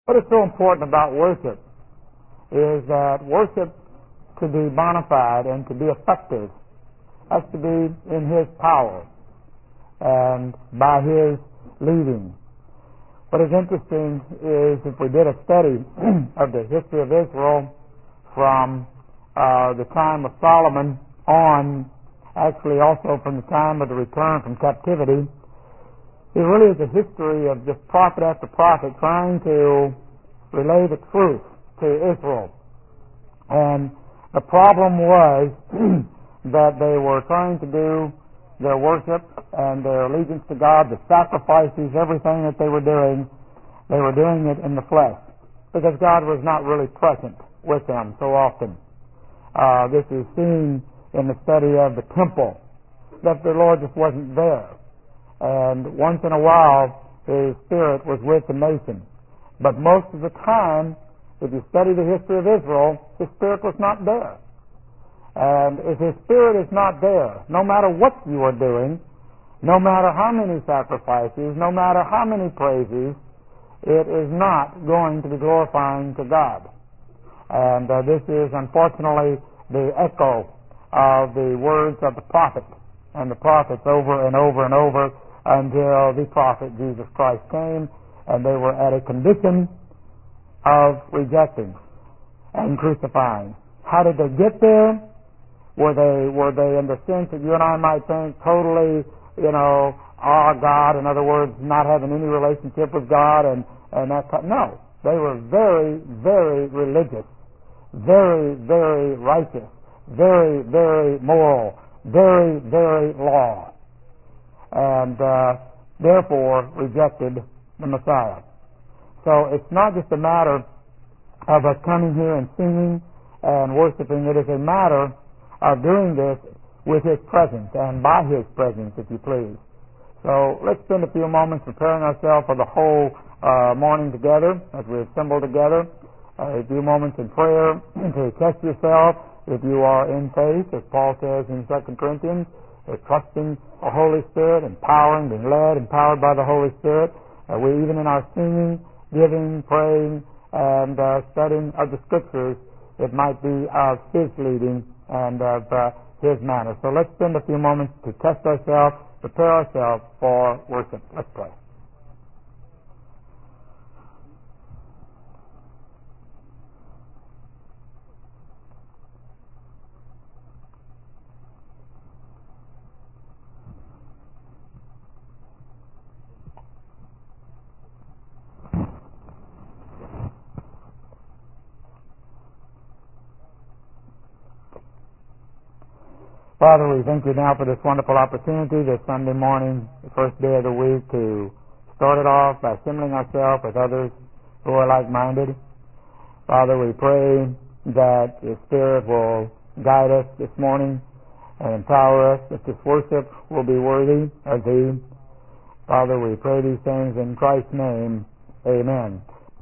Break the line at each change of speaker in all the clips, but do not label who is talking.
What is so important about worship is that worship, to be bona fide and to be effective, has to be in His power and by His leading. What is interesting is if we did a study of the history of Israel from the time of Solomon on, actually also from the time of the return from captivity, it really is a history of just prophet after prophet trying to relay the truth to Israel. And the problem was that they were trying to do their worship and their allegiance to God, the sacrifices, everything that they were doing it in the flesh, because God was not really present with them so often. This is seen in the study of the temple, that the Lord just wasn't there. And once in a while, His Spirit was with the nation. But most of the time, if you study the history of Israel, His Spirit was not there. And if His Spirit is not there, no matter what you are doing, no matter how many sacrifices, no matter how many praises, it is not going to be glorifying to God. And this is unfortunately the echo of the words of the prophet and the prophets over and over and over until the prophet Jesus Christ came, and they were at a condition of rejecting and crucifying. How did they get there? Were they in the sense that you and I might think totally, God, in other words, not having any relationship with God and that kind? No. They were very, very religious, very, very righteous, very, very moral, very, very law, and therefore rejected the Messiah. So it's not just a matter of us coming here and singing and worshiping. It is a matter of doing this with His presence and by His presence, if you please. So let's spend a few moments preparing ourselves for the whole morning together as we assemble together. A few moments in prayer to test yourself if you are in faith, as Paul says in 2 Corinthians, trusting the Holy Spirit, empowering, being led, empowered by the Holy Spirit. We, even in our singing, giving, praying, and studying of the Scriptures, it might be of His leading and of His manner. So let's spend a few moments to test ourselves, prepare ourselves for worship. Let's pray. Father, we thank You now for this wonderful opportunity this Sunday morning, the first day of the week, to start it off by assembling ourselves with others who are like-minded. Father, we pray that Your Spirit will guide us this morning and empower us, that this worship will be worthy of Thee. Father, we pray these things in Christ's name. Amen.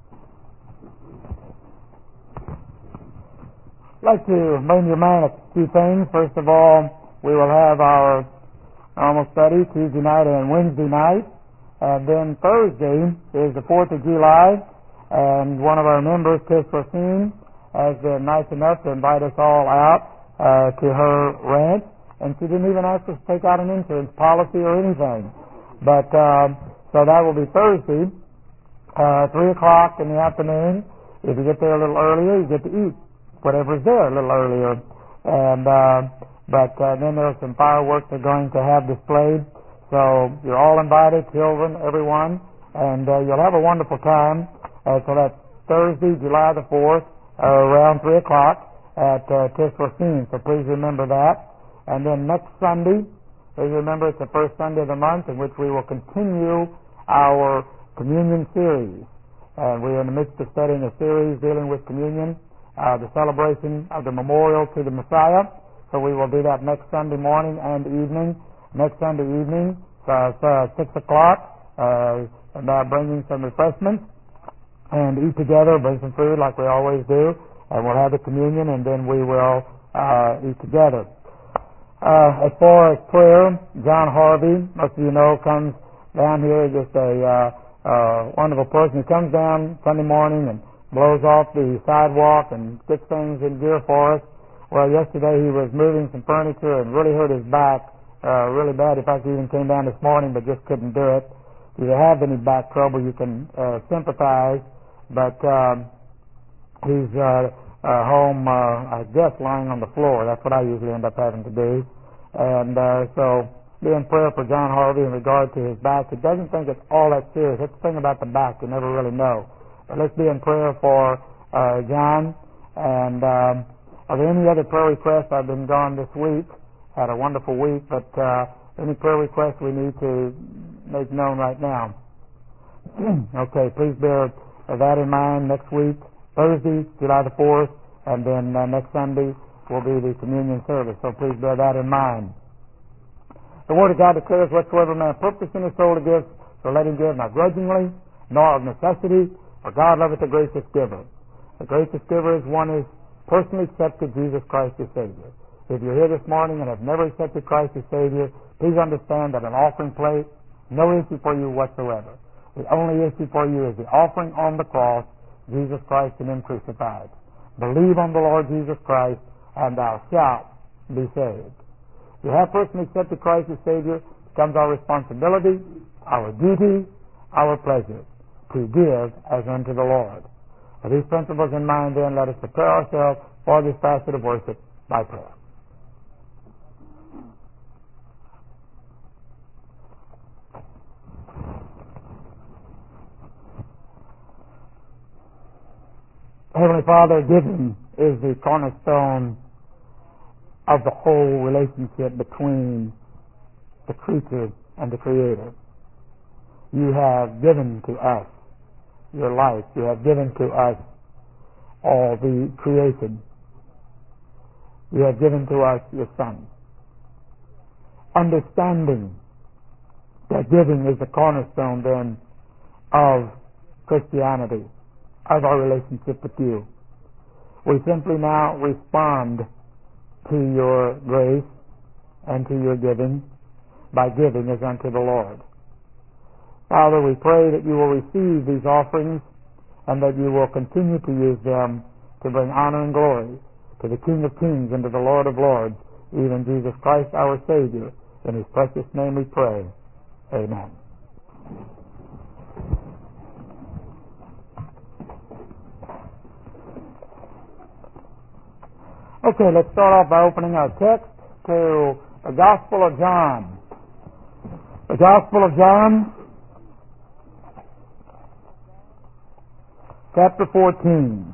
I'd like to bring to your mind a few things. First of all, we will have our normal study Tuesday night and Wednesday night. And then Thursday is the 4th of July. And one of our members, Chris Racine, has been nice enough to invite us all out to her ranch. And she didn't even ask us to take out an insurance policy or anything. But so that will be Thursday, 3 o'clock in the afternoon. If you get there a little earlier, you get to eat whatever's there a little earlier. And but then there are some fireworks they're going to have displayed. So you're all invited, children, everyone, and you'll have a wonderful time. So that's Thursday, July the 4th, around 3 o'clock at Tisracine. So please remember that. And then next Sunday, please remember it's the first Sunday of the month in which we will continue our communion series. And we are in the midst of studying a series dealing with communion, the celebration of the memorial to the Messiah. So we will do that next Sunday morning and evening. Next Sunday evening, 6 o'clock, bringing some refreshments and eat together, bring some food like we always do, and we'll have the communion, and then we will eat together. As far as prayer, John Harvey, most of you know, comes down here, just a wonderful person who comes down Sunday morning and blows off the sidewalk and gets things in gear for us. Well, yesterday he was moving some furniture and really hurt his back really bad. In fact, he even came down this morning but just couldn't do it. If you have any back trouble, you can sympathize, but he's home, I guess, lying on the floor. That's what I usually end up having to do. And so be in prayer for John Harvey in regard to his back. He doesn't think it's all that serious. That's the thing about the back. You never really know. But let's be in prayer for John. And are there any other prayer requests? I've been gone this week. Had a wonderful week. But any prayer requests we need to make known right now? Okay, please bear that in mind. Next week, Thursday, July the 4th, and then next Sunday will be the communion service. So please bear that in mind. The Word of God declares, whatsoever man purpose in his soul to give, so let him give, not grudgingly, nor of necessity, for God loveth the gracious giver. The gracious giver is one who has personally accepted Jesus Christ as Savior. If you're here this morning and have never accepted Christ as Savior, please understand that an offering plate, no issue for you whatsoever. The only issue for you is the offering on the cross, Jesus Christ and Him crucified. Believe on the Lord Jesus Christ, and thou shalt be saved. If you have personally accepted Christ as Savior, it becomes our responsibility, our duty, our pleasure to give as unto the Lord. With these principles in mind, then, let us prepare ourselves for this facet of worship by prayer. Heavenly Father, giving is the cornerstone of the whole relationship between the creature and the Creator. You have given to us your life. You have given to us all the creation. You have given to us your Son. Understanding that giving is the cornerstone, then, of Christianity, of our relationship with you. We simply now respond to your grace and to your giving by giving as unto the Lord. Father, we pray that you will receive these offerings and that you will continue to use them to bring honor and glory to the King of Kings and to the Lord of Lords, even Jesus Christ our Savior. In His precious name we pray. Amen. Okay, let's start off by opening our text to the Gospel of John. The Gospel of John, chapter 14.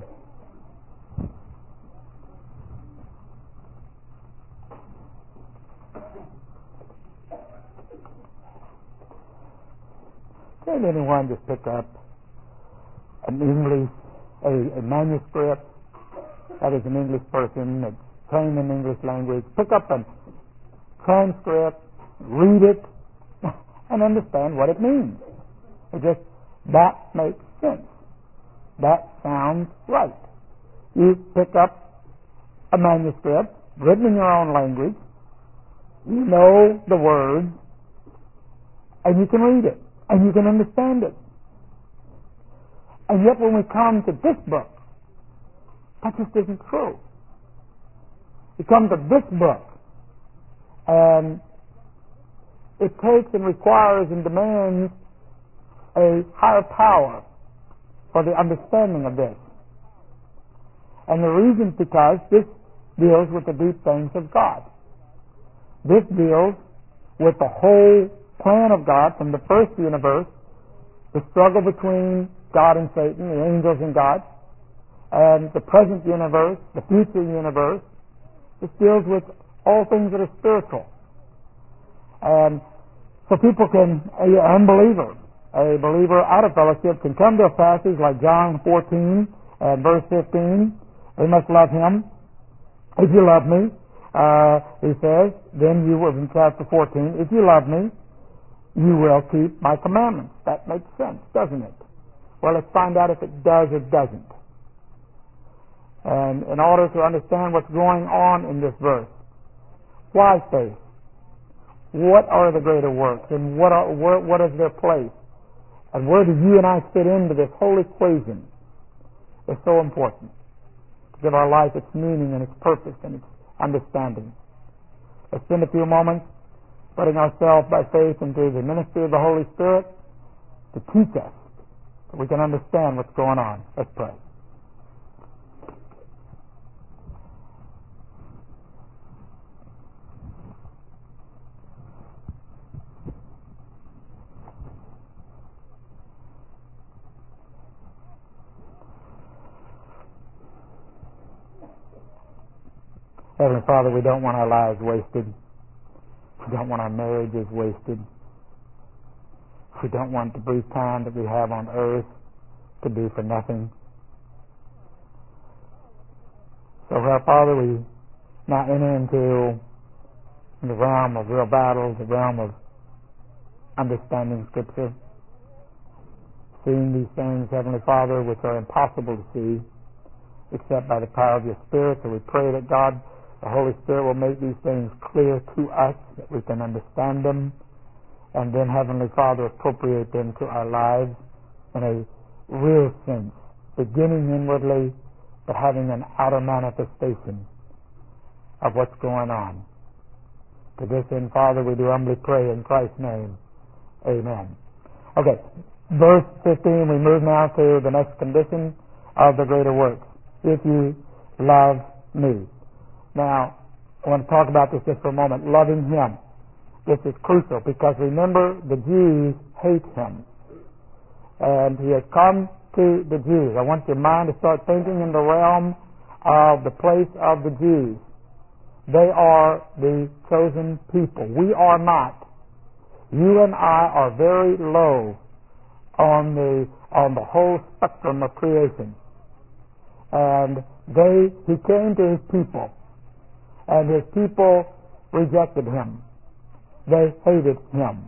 Can anyone just pick up an English, a manuscript? That is an English person that's trained in English language. Pick up a transcript, read it, and understand what it means. That makes sense. That sounds right. You pick up a manuscript written in your own language, you know the words, and you can read it, and you can understand it. And yet when we come to this book, that just isn't true. You come to this book, and it takes and requires and demands a higher power for the understanding of this. And the reason is because this deals with the deep things of God. This deals with the whole plan of God from the first universe, the struggle between God and Satan, the angels and God, and the present universe, the future universe. This deals with all things that are spiritual. And so people can, a believer out of fellowship can come to a passage like John 14 and verse 15. They must love Him. If you love me, he says, then you will, in chapter 14, if you love me, you will keep my commandments. That makes sense, doesn't it? Well, let's find out if it does or doesn't. And in order to understand what's going on in this verse, why faith? What are the greater works, and what is their place? And where do you and I fit into this whole equation is so important to give our life its meaning and its purpose and its understanding. Let's spend a few moments putting ourselves by faith into the ministry of the Holy Spirit to teach us so we can understand what's going on. Let's pray. Heavenly Father, we don't want our lives wasted. We don't want our marriages wasted. We don't want the brief time that we have on earth to be for nothing. So, Father, we now enter into the realm of real battles, the realm of understanding Scripture, seeing these things, Heavenly Father, which are impossible to see except by the power of your Spirit. So we pray that God, the Holy Spirit, will make these things clear to us, that we can understand them, and then, Heavenly Father, appropriate them to our lives in a real sense, beginning inwardly, but having an outer manifestation of what's going on. To this end, Father, we do humbly pray in Christ's name. Amen. Okay, verse 15, we move now to the next condition of the greater works. If you love me. Now, I want to talk about this just for a moment. Loving Him. This is crucial because remember, the Jews hate Him. And He has come to the Jews. I want your mind to start thinking in the realm of the place of the Jews. They are the chosen people. We are not. You and I are very low on the whole spectrum of creation. And He came to His people. And His people rejected Him. They hated Him.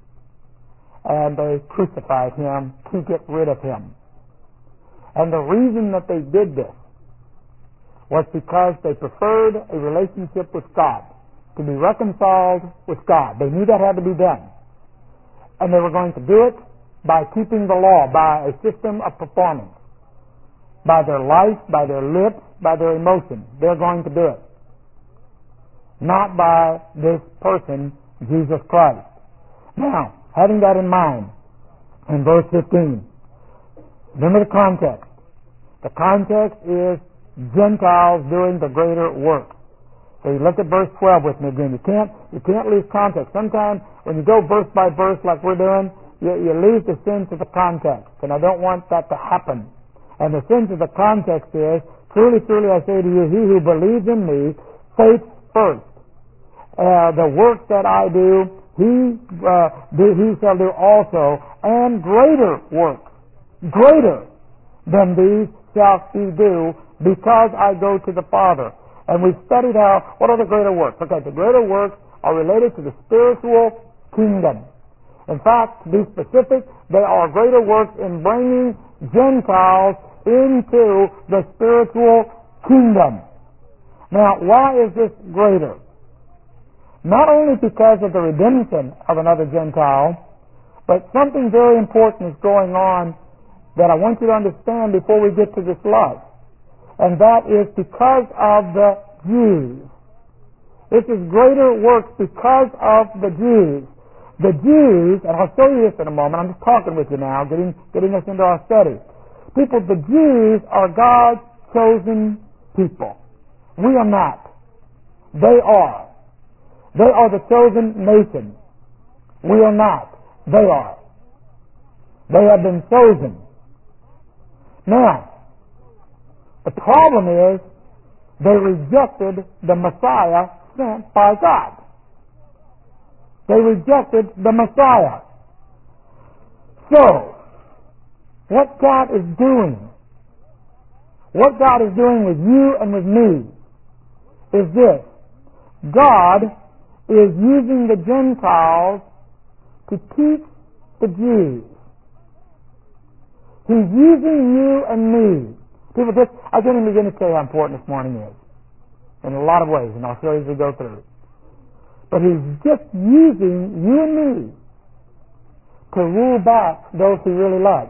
And they crucified Him to get rid of Him. And the reason that they did this was because they preferred a relationship with God, to be reconciled with God. They knew that had to be done. And they were going to do it by keeping the law, by a system of performance, by their life, by their lips, by their emotions. They're going to do it. Not by this person, Jesus Christ. Now, having that in mind, in verse 15, remember the context. The context is Gentiles doing the greater work. So you look at verse 12 with me again. You can't lose context. Sometimes when you go verse by verse like we're doing, you lose the sense of the context. And I don't want that to happen. And the sense of the context is, truly, truly I say to you, he who believes in me, faith first. The work that I do, he shall do also, and greater works, greater than these shall he do, because I go to the Father. And we've studied what are the greater works? Okay, the greater works are related to the spiritual kingdom. In fact, to be specific, they are greater works in bringing Gentiles into the spiritual kingdom. Now, why is this greater? Not only because of the redemption of another Gentile, but something very important is going on that I want you to understand before we get to this love. And that is because of the Jews. This is greater works because of the Jews. The Jews, and I'll show you this in a moment, I'm just talking with you now, getting us into our study. The Jews are God's chosen people. We are not. They are. They are the chosen nation. We are not. They are. They have been chosen. Now, the problem is they rejected the Messiah sent by God. They rejected the Messiah. So, what God is doing with you and with me is this. God is using the Gentiles to teach the Jews. He's using you and me. I can't even begin to tell you how important this morning is. In a lot of ways, and I'll show you as we go through. But He's just using you and me to woo back those he really loves.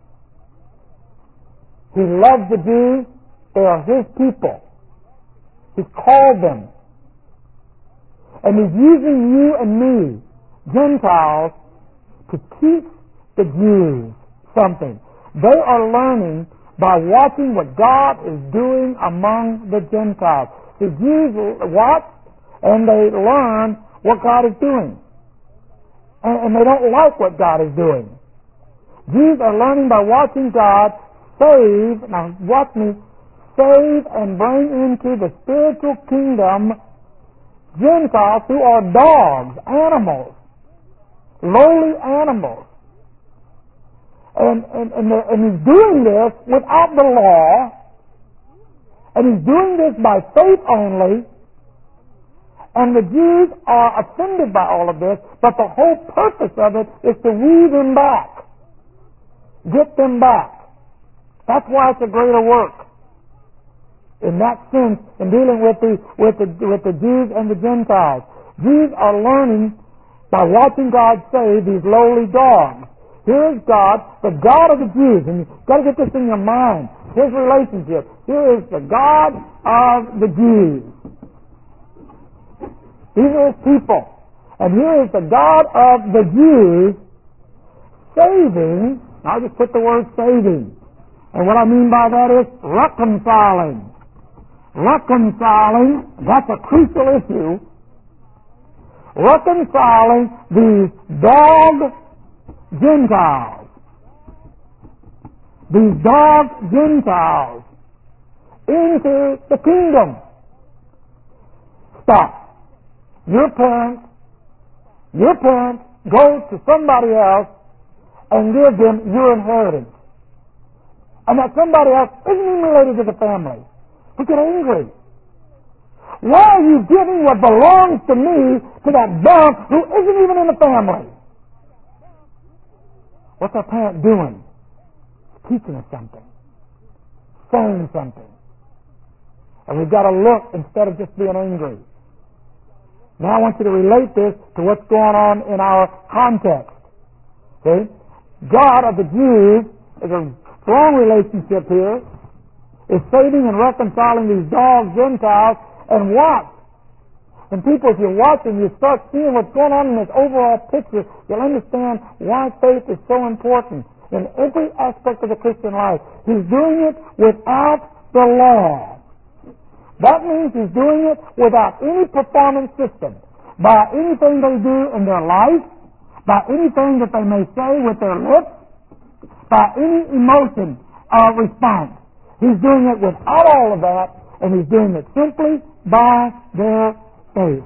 He loves the Jews. They are his people. He's called them. And he's using you and me, Gentiles, to teach the Jews something. They are learning by watching what God is doing among the Gentiles. The Jews watch and they learn what God is doing. And they don't like what God is doing. Jews are learning by watching God save, now watch me, save and bring into the spiritual kingdom Gentiles who are dogs, animals, lowly animals. And he's doing this without the law, and he's doing this by faith only, and the Jews are offended by all of this, but the whole purpose of it is to woo them back, get them back. That's why it's a greater work. In that sense, in dealing with the Jews and the Gentiles, Jews are learning by watching God save these lowly dogs. Here is God, the God of the Jews, and you've got to get this in your mind. His relationship. Here is the God of the Jews. These are his people. And here is the God of the Jews saving. I'll just put the word saving. And what I mean by that is reconciling. Reconciling, that's a crucial issue. Reconciling these dog Gentiles. These dog Gentiles into the kingdom. Stop. Your parents go to somebody else and give them your inheritance. And that somebody else isn't even related to the family. We get angry. Why are you giving what belongs to me to that dog who isn't even in the family? What's our parent doing? Teaching us something. Saying something. And we've got to look instead of just being angry. Now I want you to relate this to what's going on in our context. See? God of the Jews is a strong relationship here, is saving and reconciling these dog Gentiles, and watch. And people, if you're watching, you start seeing what's going on in this overall picture, you'll understand why faith is so important in every aspect of the Christian life. He's doing it without the law. That means he's doing it without any performance system, by anything they do in their life, by anything that they may say with their lips, by any emotion response. He's doing it without all of that, and he's doing it simply by their faith.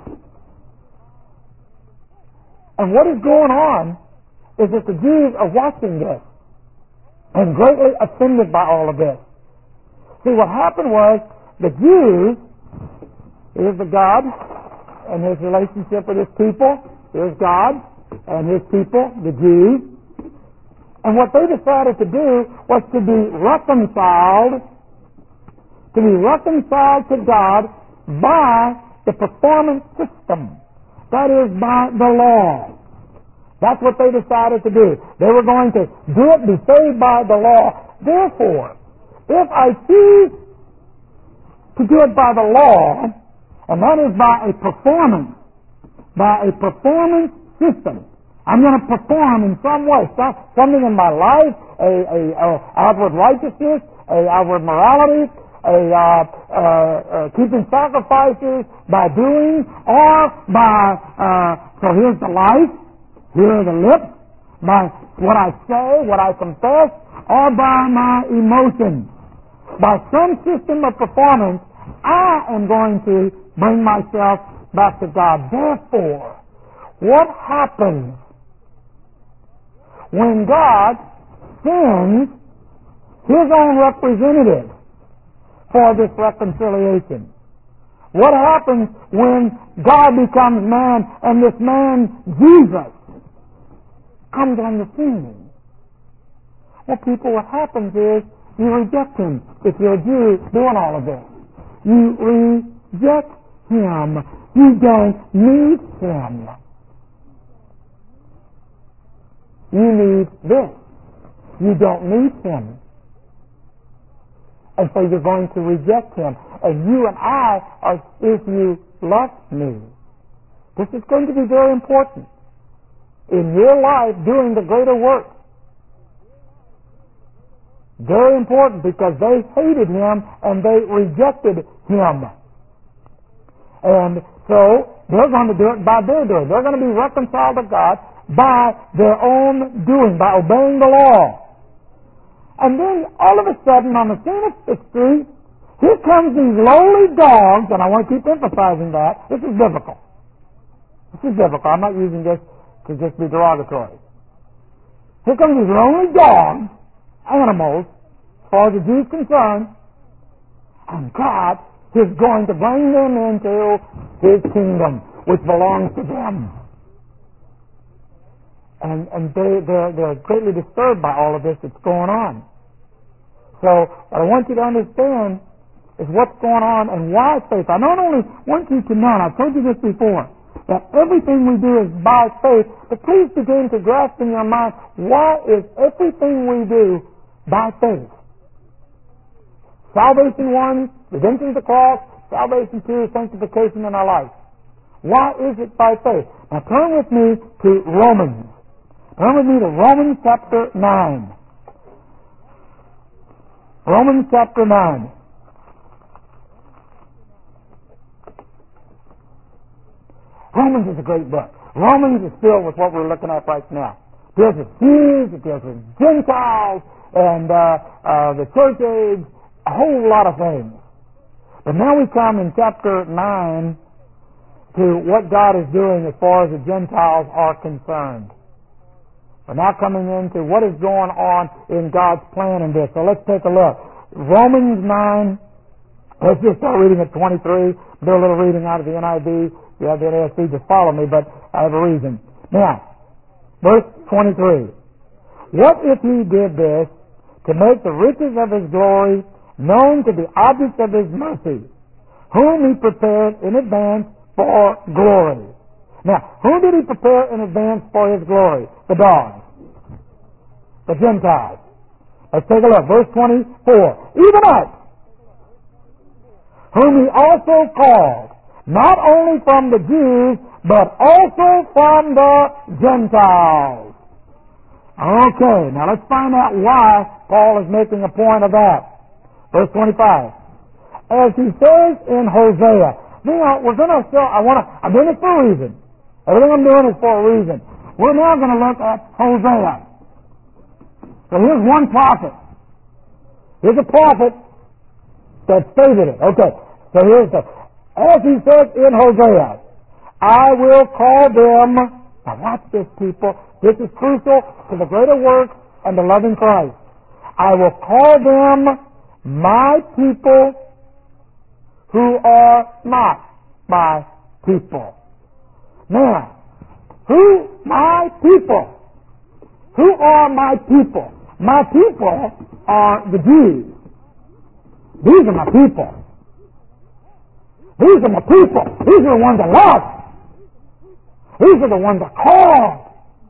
And what is going on is that the Jews are watching this and greatly offended by all of this. See, what happened was the Jews, here's the God and his relationship with his people. Here's God and his people, the Jews. And what they decided to do was to be reconciled to God by the performance system. That is, by the law. That's what they decided to do. They were going to do it, be saved by the law. Therefore, if I choose to do it by the law, and that is by a performance system, I'm going to perform in some way, something in my life, a outward righteousness, a outward morality, keeping sacrifices by doing, or by, so here's the life, here are the lips, by what I say, what I confess, or by my emotions. By some system of performance, I am going to bring myself back to God. Therefore, what happens when God sends his own representative for this reconciliation? What happens when God becomes man and this man, Jesus, comes on the scene? Well, people, what happens is you reject him. If you're a Jew doing all of this, you reject him. You don't need him. You need this. You don't need Him. And so you're going to reject Him. And you and I are, if you love me. This is going to be very important in your life doing the greater work. Very important, because they hated Him and they rejected Him. And so they're going to do it by their doing. They're going to be reconciled to God by their own doing, by obeying the law. And then all of a sudden on the scene of history, here comes these lowly dogs, and I want to keep emphasizing that. This is biblical. This is biblical. I'm not using this to just be derogatory. Here comes these lowly dogs, animals, as far as the Jews concerned, and God is going to bring them into His kingdom, which belongs to them. And they're greatly disturbed by all of this that's going on. So what I want you to understand is what's going on and why faith. I not only want you to know, and I've told you this before, that everything we do is by faith, but please begin to grasp in your mind, why is everything we do by faith? Salvation 1, redemption of the cross. Salvation 2, sanctification in our life. Why is it by faith? Now turn with me to Romans. Turn with me to Romans chapter 9. Romans chapter 9. Romans is a great book. Romans is filled with what we're looking at right now. It deals with Jews, it deals with Gentiles, and the church age, a whole lot of things. But now we come in chapter 9 to what God is doing as far as the Gentiles are concerned. We're now coming into what is going on in God's plan in this. So let's take a look. Romans 9, let's just start reading at 23. Do a little reading out of the NIV. If you have the NASB, just follow me, but I have a reason. Now, verse 23. What if He did this to make the riches of His glory known to the objects of His mercy, whom He prepared in advance for glory? Now, who did He prepare in advance for His glory? The dogs. The Gentiles. Let's take a look. Verse 24. Even us, whom He also called, not only from the Jews, but also from the Gentiles. Okay, now let's find out why Paul is making a point of that. Verse 25. As he says in Hosea. Now, we're going to show, I'm doing it for a reason. Everything I'm doing is for a reason. We're now going to look at Hosea. So here's one prophet. Here's a prophet that stated it. Okay, so here's the, as he says in Hosea, I will call them, now watch this, people, this is crucial to the greater work and the loving Christ. I will call them my people who are not my people. Now, my people? Who are my people? My people are the Jews. These are my people. These are my people. These are the ones I love. These are the ones I called.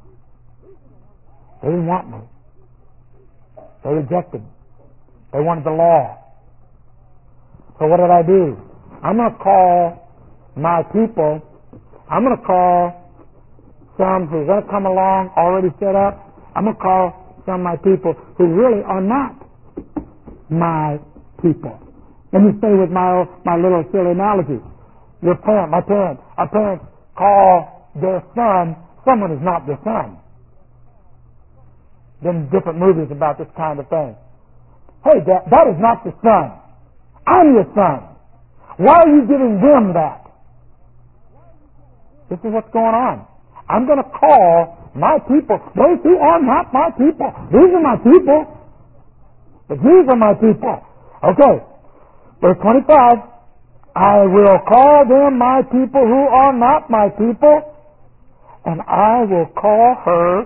They didn't want me. They rejected me. They wanted the law. So what did I do? I'm going to call my people. I'm going to call some who are going to come along, already set up. I'm going to call some of my people who really are not my people. Let me stay with my little silly analogy. Our parents call their son someone who's not their son. There's different movies about this kind of thing. Hey, that is not your son. I'm your son. Why are you giving them that? This is what's going on. I'm going to call my people, those who are not my people. These are my people. The Jews are my people. Okay, verse 25. I will call them my people who are not my people, and I will call her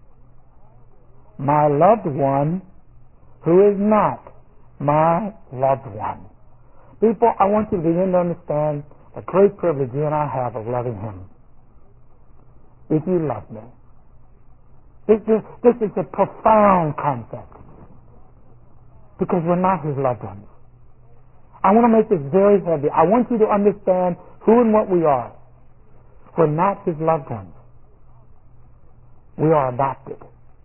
my loved one who is not my loved one. People, I want you to begin to understand the great privilege you and I have of loving Him. If you love me, This is a profound concept because we're not His loved ones. I want to make this very heavy. I want you to understand who and what we are. We're not His loved ones. We are adopted.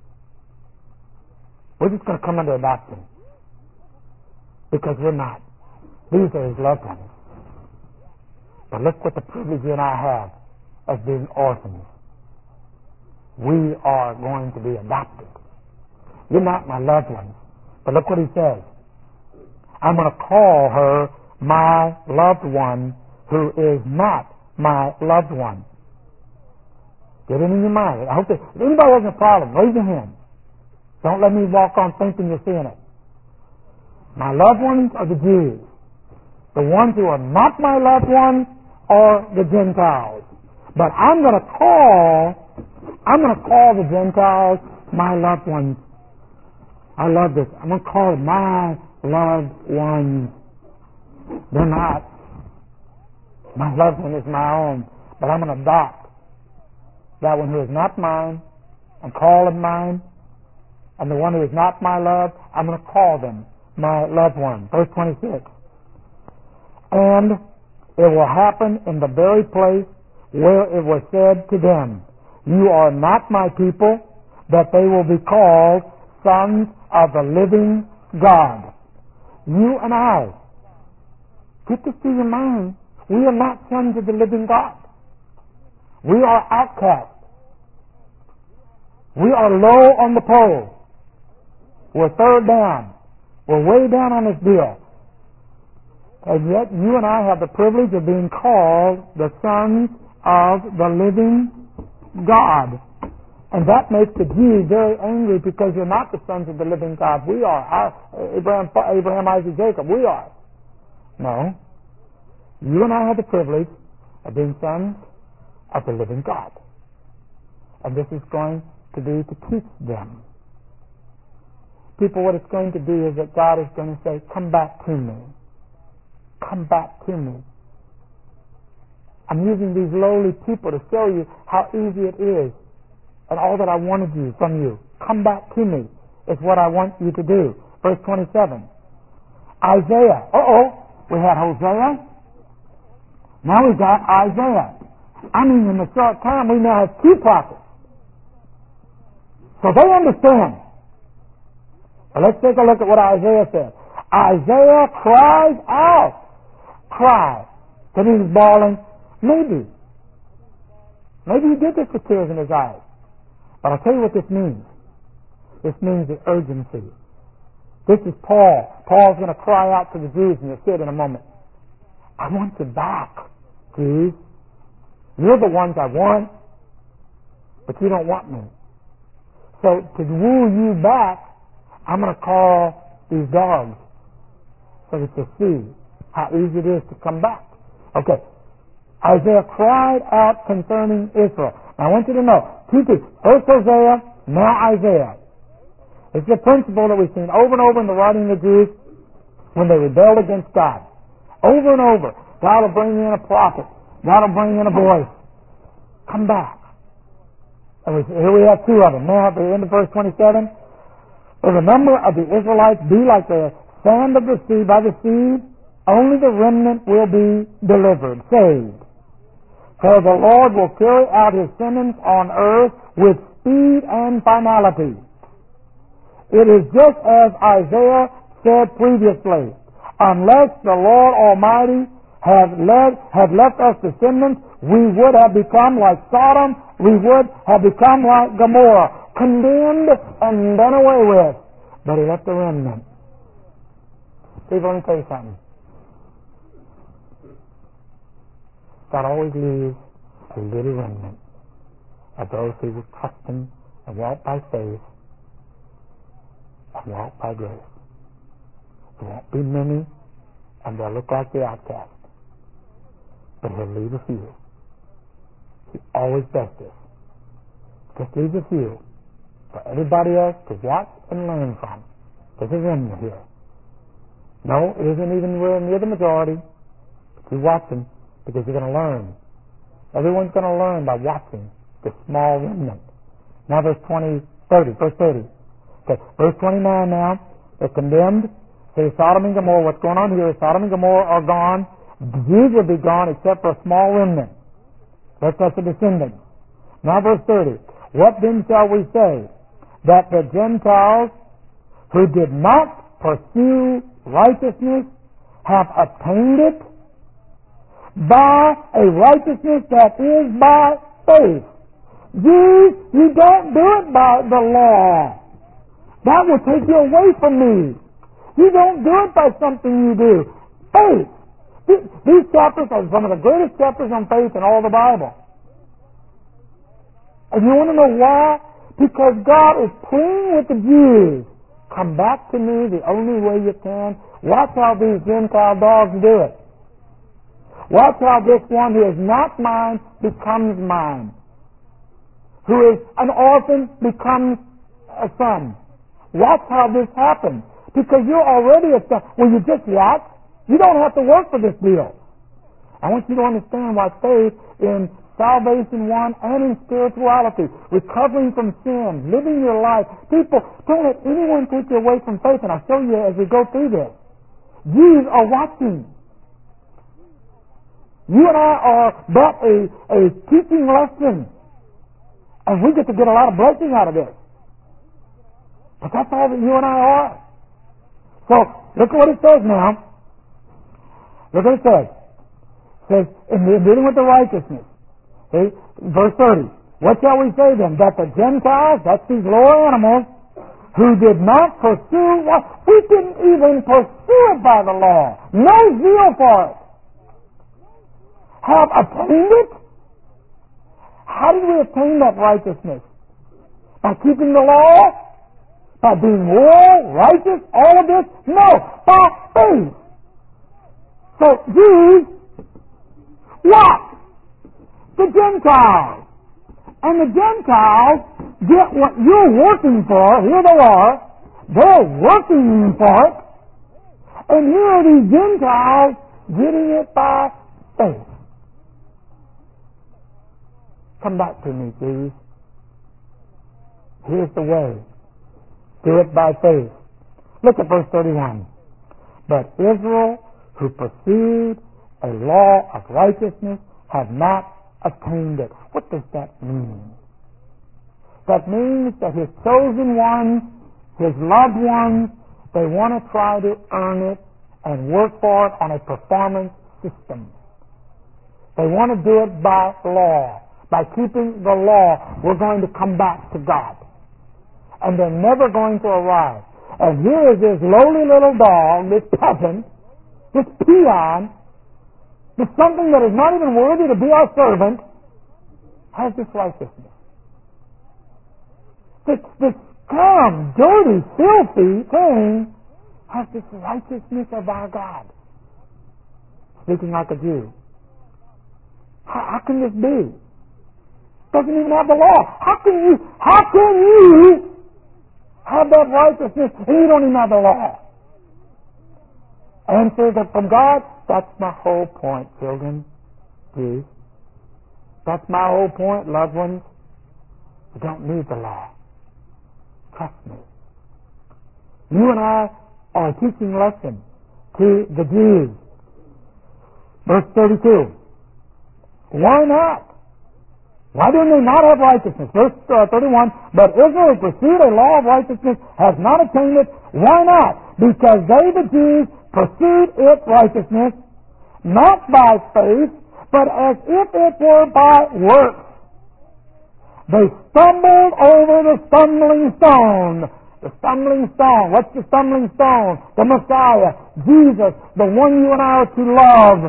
We're just going to come under adoption because we're not. These are His loved ones. But look what the privilege you and I have as being orphans. We are going to be adopted. You're not my loved ones. But look what He says. I'm going to call her my loved one who is not my loved one. Get it in your mind. I hope that if anybody has a problem, raise your hand. Don't let me walk on thinking you're seeing it. My loved ones are the Jews. The ones who are not my loved ones are the Gentiles. But I'm going to call the Gentiles my loved ones. I love this. I'm going to call them my loved ones. They're not. My loved one is my own. But I'm going to adopt that one who is not mine and call him mine. And the one who is not my love, I'm going to call them my loved one. Verse 26. And it will happen in the very place where it was said to them, you are not my people, that they will be called sons of the living God. You and I, get this through your mind, we are not sons of the living God. We are outcasts. We are low on the pole. We're third down. We're way down on this deal. And yet you and I have the privilege of being called the sons of the living God. And that makes the Jews very angry because you're not the sons of the living God. We are. Abraham, Isaac, Jacob. We are. No. You and I have the privilege of being sons of the living God. And this is going to be to teach them. People, what it's going to be is that God is going to say, come back to me. Come back to me. I'm using these lowly people to show you how easy it is and all that I wanted you from you. Come back to me is what I want you to do. Verse 27. Isaiah. We had Hosea. Now we got Isaiah. I mean, in the short time, we now have two prophets. So they understand. Well, let's take a look at what Isaiah said. Isaiah cries out. Cry. That he was bawling. Maybe he did this with tears in his eyes. But I'll tell you what this means. This means the urgency. This is Paul. Paul's going to cry out to the Jews, and you'll see it in a moment. I want you back, Jews. You're the ones I want, but you don't want me. So to woo you back, I'm going to call these dogs so that you see how easy it is to come back. Okay. Isaiah cried out concerning Israel. Now I want you to know, two things. First Hosea, now Isaiah. It's a principle that we've seen over and over in the writing of the Jews when they rebelled against God. Over and over. God will bring in a prophet. God will bring in a voice. Come back. And here we have two of them. Now at the end of verse 27, for the number of the Israelites be like the sand of the sea by the sea, only the remnant will be delivered, saved. For the Lord will carry out His sentence on earth with speed and finality. It is just as Isaiah said previously, unless the Lord Almighty had left us descendants, we would have become like Sodom, we would have become like Gomorrah, condemned and done away with. But He left a remnant. People, let me tell you something. God always leaves a little remnant of those who will trust Him and walk by faith and walk by grace. There won't be many, and they'll look like the outcast. But He'll leave a few. He always does this. Just leaves a few for everybody else to watch and learn from. There's a remnant here. No, it isn't even near the majority. But you watch them because you're going to learn. Everyone's going to learn by watching the small remnant. Now verse 30. Okay, verse 29 now. They're condemned. Say Sodom and Gomorrah. What's going on here is Sodom and Gomorrah are gone. The Jews will be gone except for a small remnant. That's the descendants. Now verse 30. What then shall we say? That the Gentiles who did not pursue righteousness have attained it by a righteousness that is by faith. Jews, you don't do it by the law. That will take you away from me. You don't do it by something you do. Faith. These chapters are some of the greatest chapters on faith in all the Bible. And you want to know why? Because God is pleading with the Jews. Come back to me the only way you can. Watch how these Gentile dogs do it. Watch how this one who is not mine becomes mine. Who is an orphan becomes a son. Watch how this happens. Because you're already a son. Well, you just watch. You don't have to work for this deal. I want you to understand why faith in salvation one and in spirituality, recovering from sin, living your life. People, don't let anyone take you away from faith, and I'll show you as we go through this. Jews are watching. You and I are but a teaching lesson, and we get to get a lot of blessing out of this. But that's all that you and I are. So, look at what it says now. Look what it says. It says, in dealing with the righteousness. See? Verse 30. What shall we say then? That the Gentiles, that's these lower animals, who did not pursue, we didn't even pursue it by the law. No zeal for it. Have attained it? How did we attain that righteousness? By keeping the law? By being moral, righteous, all of this? No, by faith. So Jews, what? The Gentiles. And the Gentiles get what you're working for. Here they are. They're working for it. And here are these Gentiles getting it by faith. Come back to me, please. Here's the way. Do it by faith. Look at verse 31. But Israel, who pursued a law of righteousness, have not attained it. What does that mean? That means that His chosen ones, His loved ones, they want to try to earn it and work for it on a performance system. They want to do it by law. By keeping the law, we're going to come back to God. And they're never going to arrive. And here is this lowly little dog, this peasant, this peon, this something that is not even worthy to be our servant, has this righteousness. This scum, dirty, filthy thing has this righteousness of our God. Speaking like a Jew. How can this be? Doesn't even have the law. How can you have that righteousness and you don't even have the law? Answer that from God. That's my whole point, children. Jews. That's my whole point, loved ones. You don't need the law. Trust me. You and I are a teaching lesson to the Jews. Verse 32. Why not? Why do they not have righteousness? Verse 31, but Israel who pursued a law of righteousness has not attained it. Why not? Because they, the Jews, pursued its righteousness, not by faith, but as if it were by works. They stumbled over the stumbling stone. The stumbling stone. What's the stumbling stone? The Messiah, Jesus, the one you and I are to love.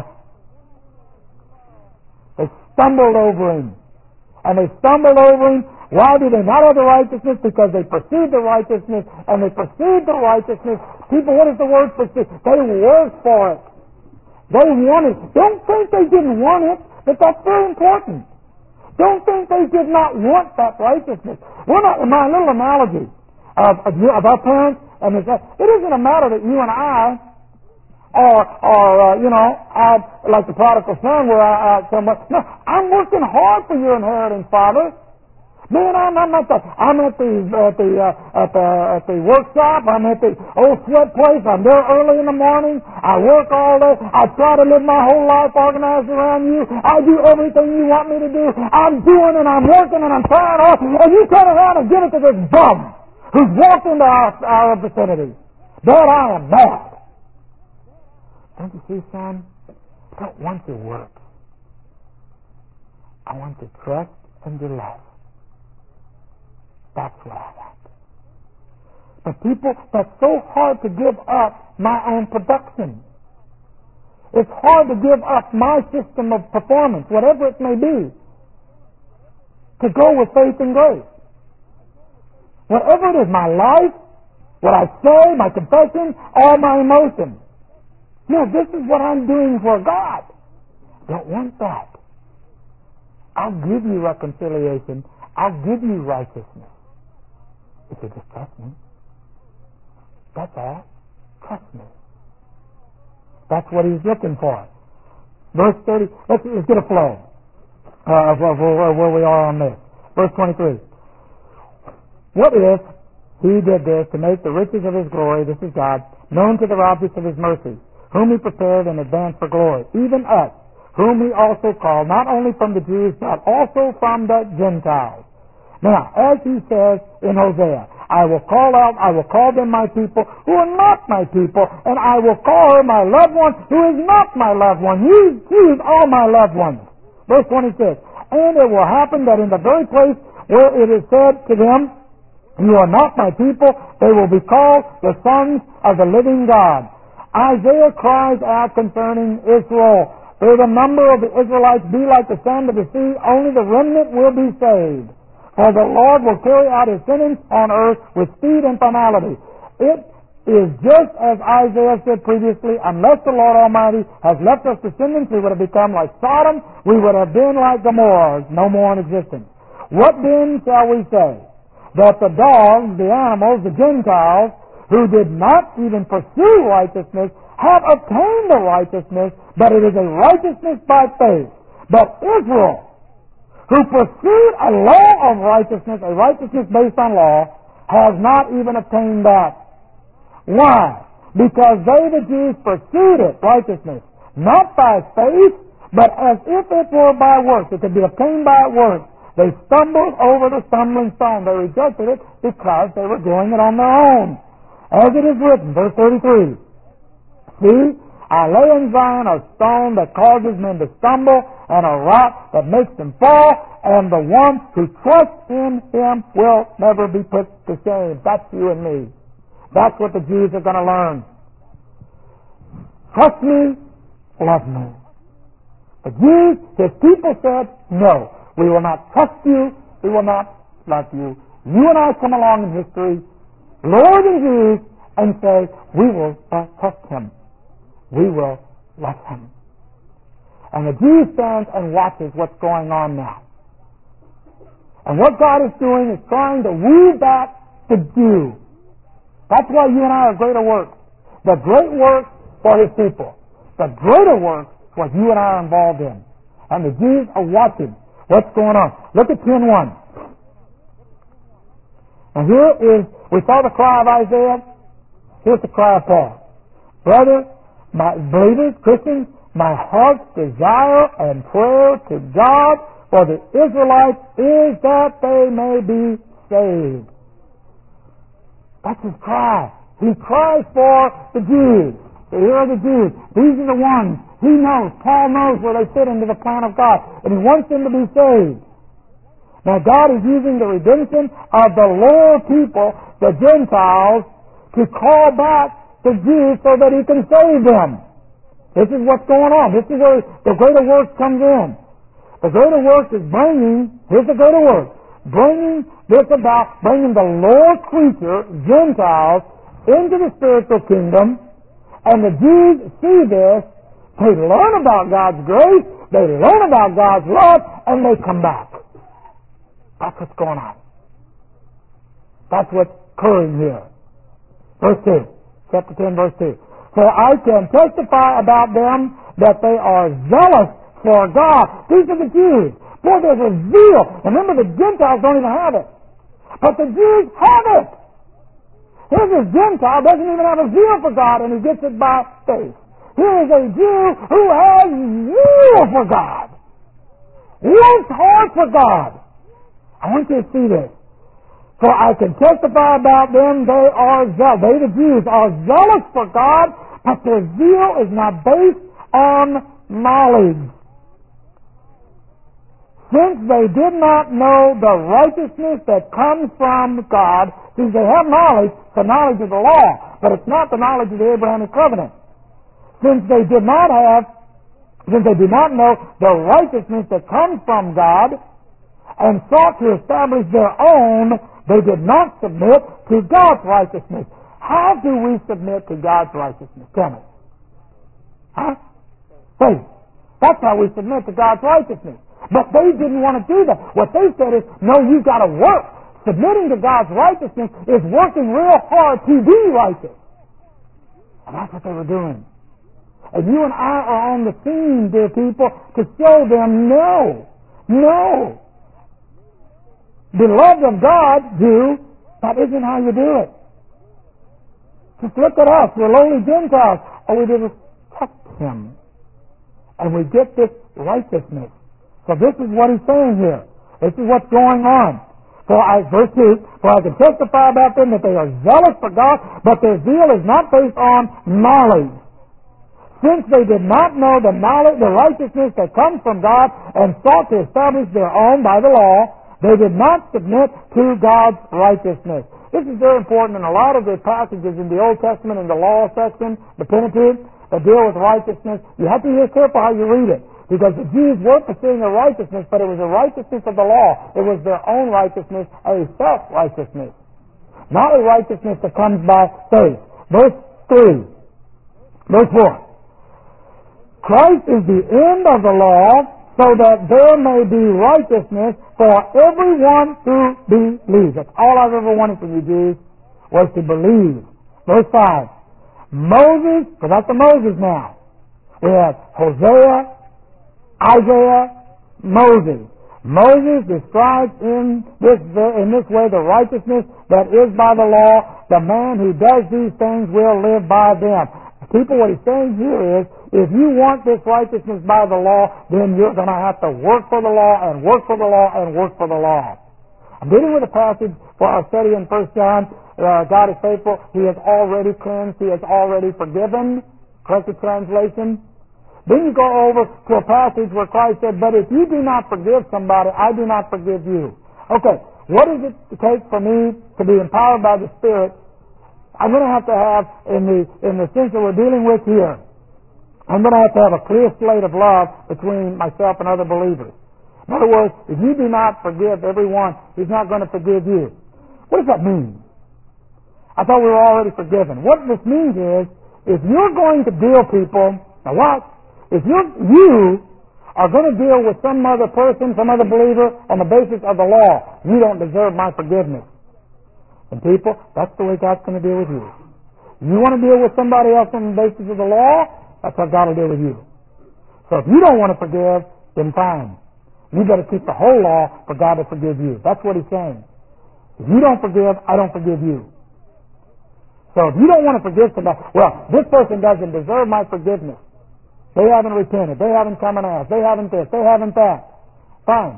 They stumbled over Him. And they stumbled over Him. Why do they not have the righteousness? Because they pursued the righteousness. And they pursued the righteousness. People, what is the word pursue? They worked for it. They wanted it. Don't think they didn't want it, but that's very important. Don't think they did not want that righteousness. We're not, my little analogy of our parents, and it isn't a matter that you and I add like the prodigal son where I so much. No, I'm working hard for your inheritance, Father. Man, I'm at the workshop. I'm at the old sweat place. I'm there early in the morning. I work all day. I try to live my whole life organized around you. I do everything you want me to do. I'm doing and I'm working and I'm trying hard. And you turn around and give it to this bum who's walked into our vicinity. Dad, I am mad. Don't you see, son? I don't want your work. I want to trust and to love. That's what I want. But people, that's so hard to give up my own production. It's hard to give up my system of performance, whatever it may be, to go with faith and grace. Whatever it is, my life, what I say, my confession, all my emotions. No, this is what I'm doing for God. Don't want that. I'll give you reconciliation. I'll give you righteousness. If you just trust me. That's all. Trust me. That's what he's looking for. Verse 30, let's get a flow of where we are on this. Verse 23. What if he did this to make the riches of his glory, this is God, known to the objects of his mercy, whom he prepared in advance for glory, even us, whom he also called, not only from the Jews, but also from the Gentiles. Now, as he says in Hosea, I will call them my people who are not my people, and I will call her my loved one who is not my loved one. You are my loved ones. Verse 26, and it will happen that in the very place where it is said to them, you are not my people, they will be called the sons of the living God. Isaiah cries out concerning Israel, though the number of the Israelites be like the sand of the sea, only the remnant will be saved. For the Lord will carry out his sentence on earth with speed and finality. It is just as Isaiah said previously, unless the Lord Almighty has left us descendants, we would have become like Sodom, we would have been like Gomorrah, no more in existence. What then shall we say? That the dogs, the animals, the Gentiles, who did not even pursue righteousness, have obtained the righteousness, but it is a righteousness by faith. But Israel, who pursued a law of righteousness, a righteousness based on law, has not even obtained that. Why? Because they, the Jews, pursued it, righteousness, not by faith, but as if it were by works. It could be obtained by works. They stumbled over the stumbling stone. They rejected it because they were doing it on their own. As it is written, verse 33, see, I lay in Zion a stone that causes men to stumble, and a rock that makes them fall, and the one who trusts in him will never be put to shame. That's you and me. That's what the Jews are going to learn. Trust me, love me. The Jews, his people said, no, we will not trust you, we will not love you. You and I come along in history, lower than Jews, and say, we will trust him. We will love him. And the Jew stands and watches what's going on now. And what God is doing is trying to woo back the Jew. That's why you and I are greater works. The great work for his people. The greater work what you and I are involved in. And the Jews are watching what's going on. Look at 10:1. And here is, we saw the cry of Isaiah. Here's the cry of Paul. Brother, my believers, Christians, my heart's desire and prayer to God for the Israelites is that they may be saved. That's his cry. He cries for the Jews. Here are the Jews. These are the ones. He knows. Paul knows where they fit into the plan of God. And he wants them to be saved. Now God is using the redemption of the lower people, the Gentiles, to call back the Jews so that he can save them. This is what's going on. This is where the greater work comes in. The greater work is here's the greater work, bringing the lower creature, Gentiles, into the spiritual kingdom, and the Jews see this, they learn about God's grace, they learn about God's love, and they come back. That's what's going on. That's what's occurring here. Verse 2. Chapter 10, verse 2. For I can testify about them that they are zealous for God. These are the Jews. Boy, there's a zeal. Remember, the Gentiles don't even have it. But the Jews have it. Here's a Gentile, doesn't even have a zeal for God, and he gets it by faith. Here is a Jew who has zeal for God. Works hard for God. I want you to see this. For I can testify about them, they the Jews, are zealous for God, but their zeal is not based on knowledge. Since they did not know the righteousness that comes from God, since they have knowledge, the knowledge of the law, but it's not the knowledge of the Abrahamic covenant. Since they did not know the righteousness that comes from God, and sought to establish their own, they did not submit to God's righteousness. How do we submit to God's righteousness? Tell me. Huh? Faith. That's how we submit to God's righteousness. But they didn't want to do that. What they said is, no, you've got to work. Submitting to God's righteousness is working real hard to be righteous. And that's what they were doing. And you and I are on the scene, dear people, to show them, no. Beloved of God, Jew, that isn't how you do it. Just look at us. We're lowly Gentiles. All we did was touch Him. And we get this righteousness. So this is what he's saying here. This is what's going on. Verse 2, for I can testify about them that they are zealous for God, but their zeal is not based on knowledge. Since they did not know the righteousness that comes from God, and sought to establish their own by the law, they did not submit to God's righteousness. This is very important in a lot of the passages in the Old Testament, in the law section, the Pentateuch, that deal with righteousness. You have to be careful how you read it. Because the Jews were pursuing a righteousness, but it was a righteousness of the law. It was their own righteousness, a self-righteousness. Not a righteousness that comes by faith. Verse 3. Verse 4. Christ is the end of the law, so that there may be righteousness for everyone who believes. That's all I've ever wanted from you Jews, was to believe. Verse 5. Moses, because that's the Moses now. We have Hosea, Isaiah, Moses. Moses describes in this way the righteousness that is by the law. The man who does these things will live by them. People, what he's saying here is, if you want this righteousness by the law, then you're going to have to work for the law and work for the law and work for the law. I'm dealing with a passage for our study in 1 John. God is faithful. He has already cleansed. He has already forgiven. Corrected translation. Then you go over to a passage where Christ said, but if you do not forgive somebody, I do not forgive you. Okay, what does it take for me to be empowered by the Spirit? I'm going to have, in the sense that we're dealing with here, I'm going to have a clear slate of love between myself and other believers. In other words, if you do not forgive everyone, He's not going to forgive you. What does that mean? I thought we were already forgiven. What this means is, if you're going to deal people, now watch, if you are going to deal with some other person, some other believer, on the basis of the law, you don't deserve my forgiveness. And people, that's the way God's going to deal with you. You want to deal with somebody else on the basis of the law, that's how God will deal with you. So if you don't want to forgive, then fine. You better keep the whole law for God to forgive you. That's what he's saying. If you don't forgive, I don't forgive you. So if you don't want to forgive somebody, well, this person doesn't deserve my forgiveness. They haven't repented. They haven't come and asked. They haven't this. They haven't that. Fine.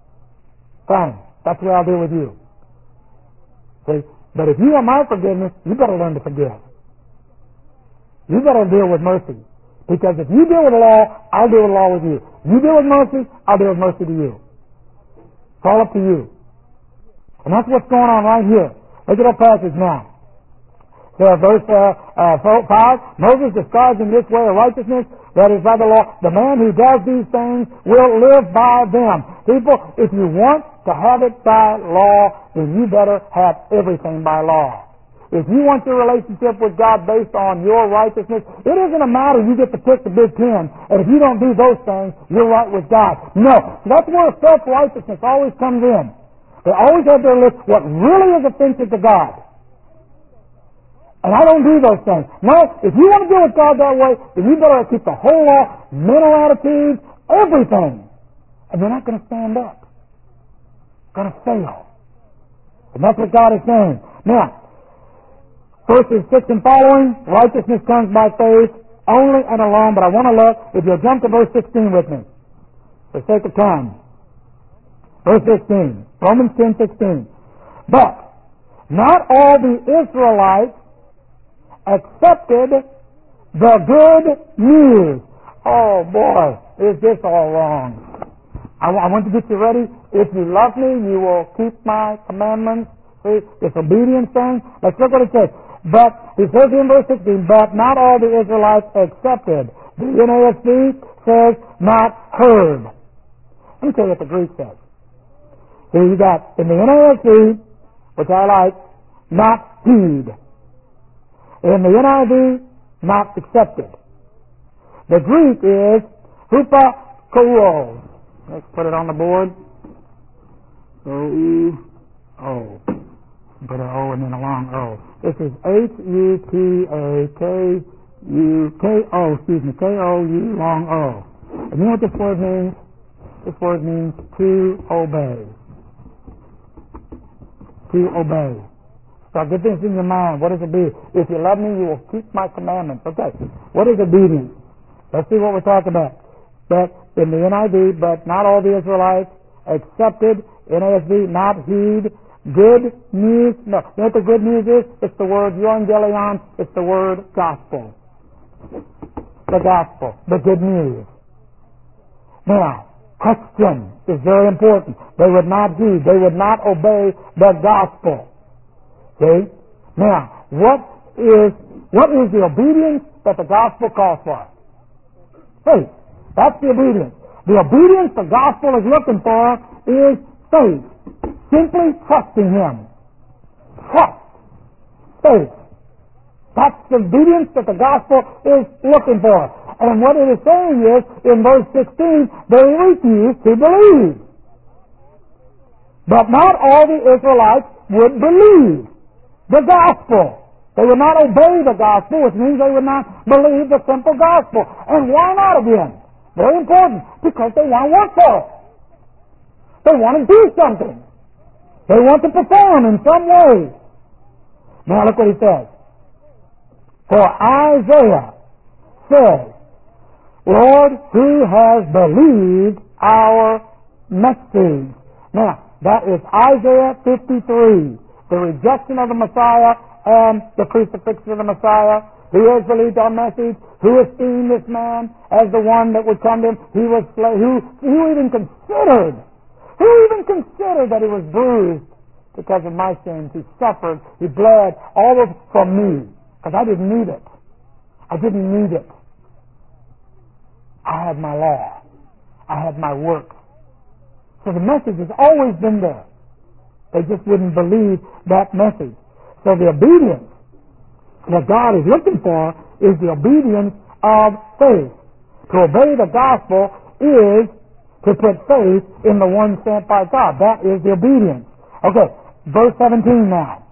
That's the way I'll deal with you. See? But if you want my forgiveness, you better learn to forgive. You better deal with mercy. Because if you deal with the law, I'll deal with the law with you. You deal with mercy, I'll deal with mercy to you. It's all up to you. And that's what's going on right here. Look at our passage now. So verse 5, Moses describes in this way of righteousness that is by the law. The man who does these things will live by them. People, if you want to have it by law, then you better have everything by law. If you want your relationship with God based on your righteousness, it isn't a matter you get to pick the big 10, and if you don't do those things, you're right with God. No. So that's where self-righteousness always comes in. They always have their list what really is offensive to God. And I don't do those things. No, if you want to deal with God that way, then you better keep the whole law, mental attitudes, everything. and they're not going to stand up. Going to fail. And that's what God is saying. Now, verses 6 and following, righteousness comes by faith only and alone, but I want to look, if you'll jump to verse 16 with me, for sake of time. Verse 16, Romans 10:16. But not all the Israelites accepted the good news. Oh boy, is this all wrong. I want to get you ready. If you love me, you will keep my commandments. See, this obedience thing. Let's look what it says. But, he says in verse 16, but not all the Israelites accepted. The NASB says, not heard. Let me tell you what the Greek says. Here you got, in the NASB, which I like, not heed. In the NIV, not accepted. The Greek is hupakouo. Let's put it on the board. O. Put an O and then a long O. This is H-U-P-A-K-U-K-O, K-O-U, long O. And you know what this word means? This word means to obey. To obey. So get this in your mind. What does it be? If you love me, you will keep my commandments. Okay. What is obedience? Let's see what we're talking about. But in the NIV, but not all the Israelites accepted. NASB, not heed. Good news. No. You know what the good news is? It's the word euangelion. It's the word gospel. The gospel. The good news. Now, question is very important. They would not heed. They would not obey the gospel. See? Now, what is the obedience that the gospel calls for? Faith. That's the obedience. The obedience the gospel is looking for is faith. Simply trusting Him. Trust. Faith. That's the obedience that the gospel is looking for. And what it is saying is, in verse 16, they refuse to believe. But not all the Israelites would believe the gospel. They would not obey the gospel, which means they would not believe the simple gospel. And why not again? Very important. Because they want to work for it. They want to do something. They want to perform in some way. Now look what he says. For Isaiah says, Lord, who has believed our message? Now, that is Isaiah 53. The rejection of the Messiah and the crucifixion of the Messiah. Who has believed our message? Who esteemed this man as the one that would come to him? He was who even considered that he was bruised because of my sins. He suffered. He bled all of from me because I didn't need it. I didn't need it. I had my law. I had my works. So the message has always been there. They just wouldn't believe that message. So the obedience that God is looking for is the obedience of faith. To obey the gospel is to put faith in the one sent by God. That is the obedience. Okay, verse 17 now.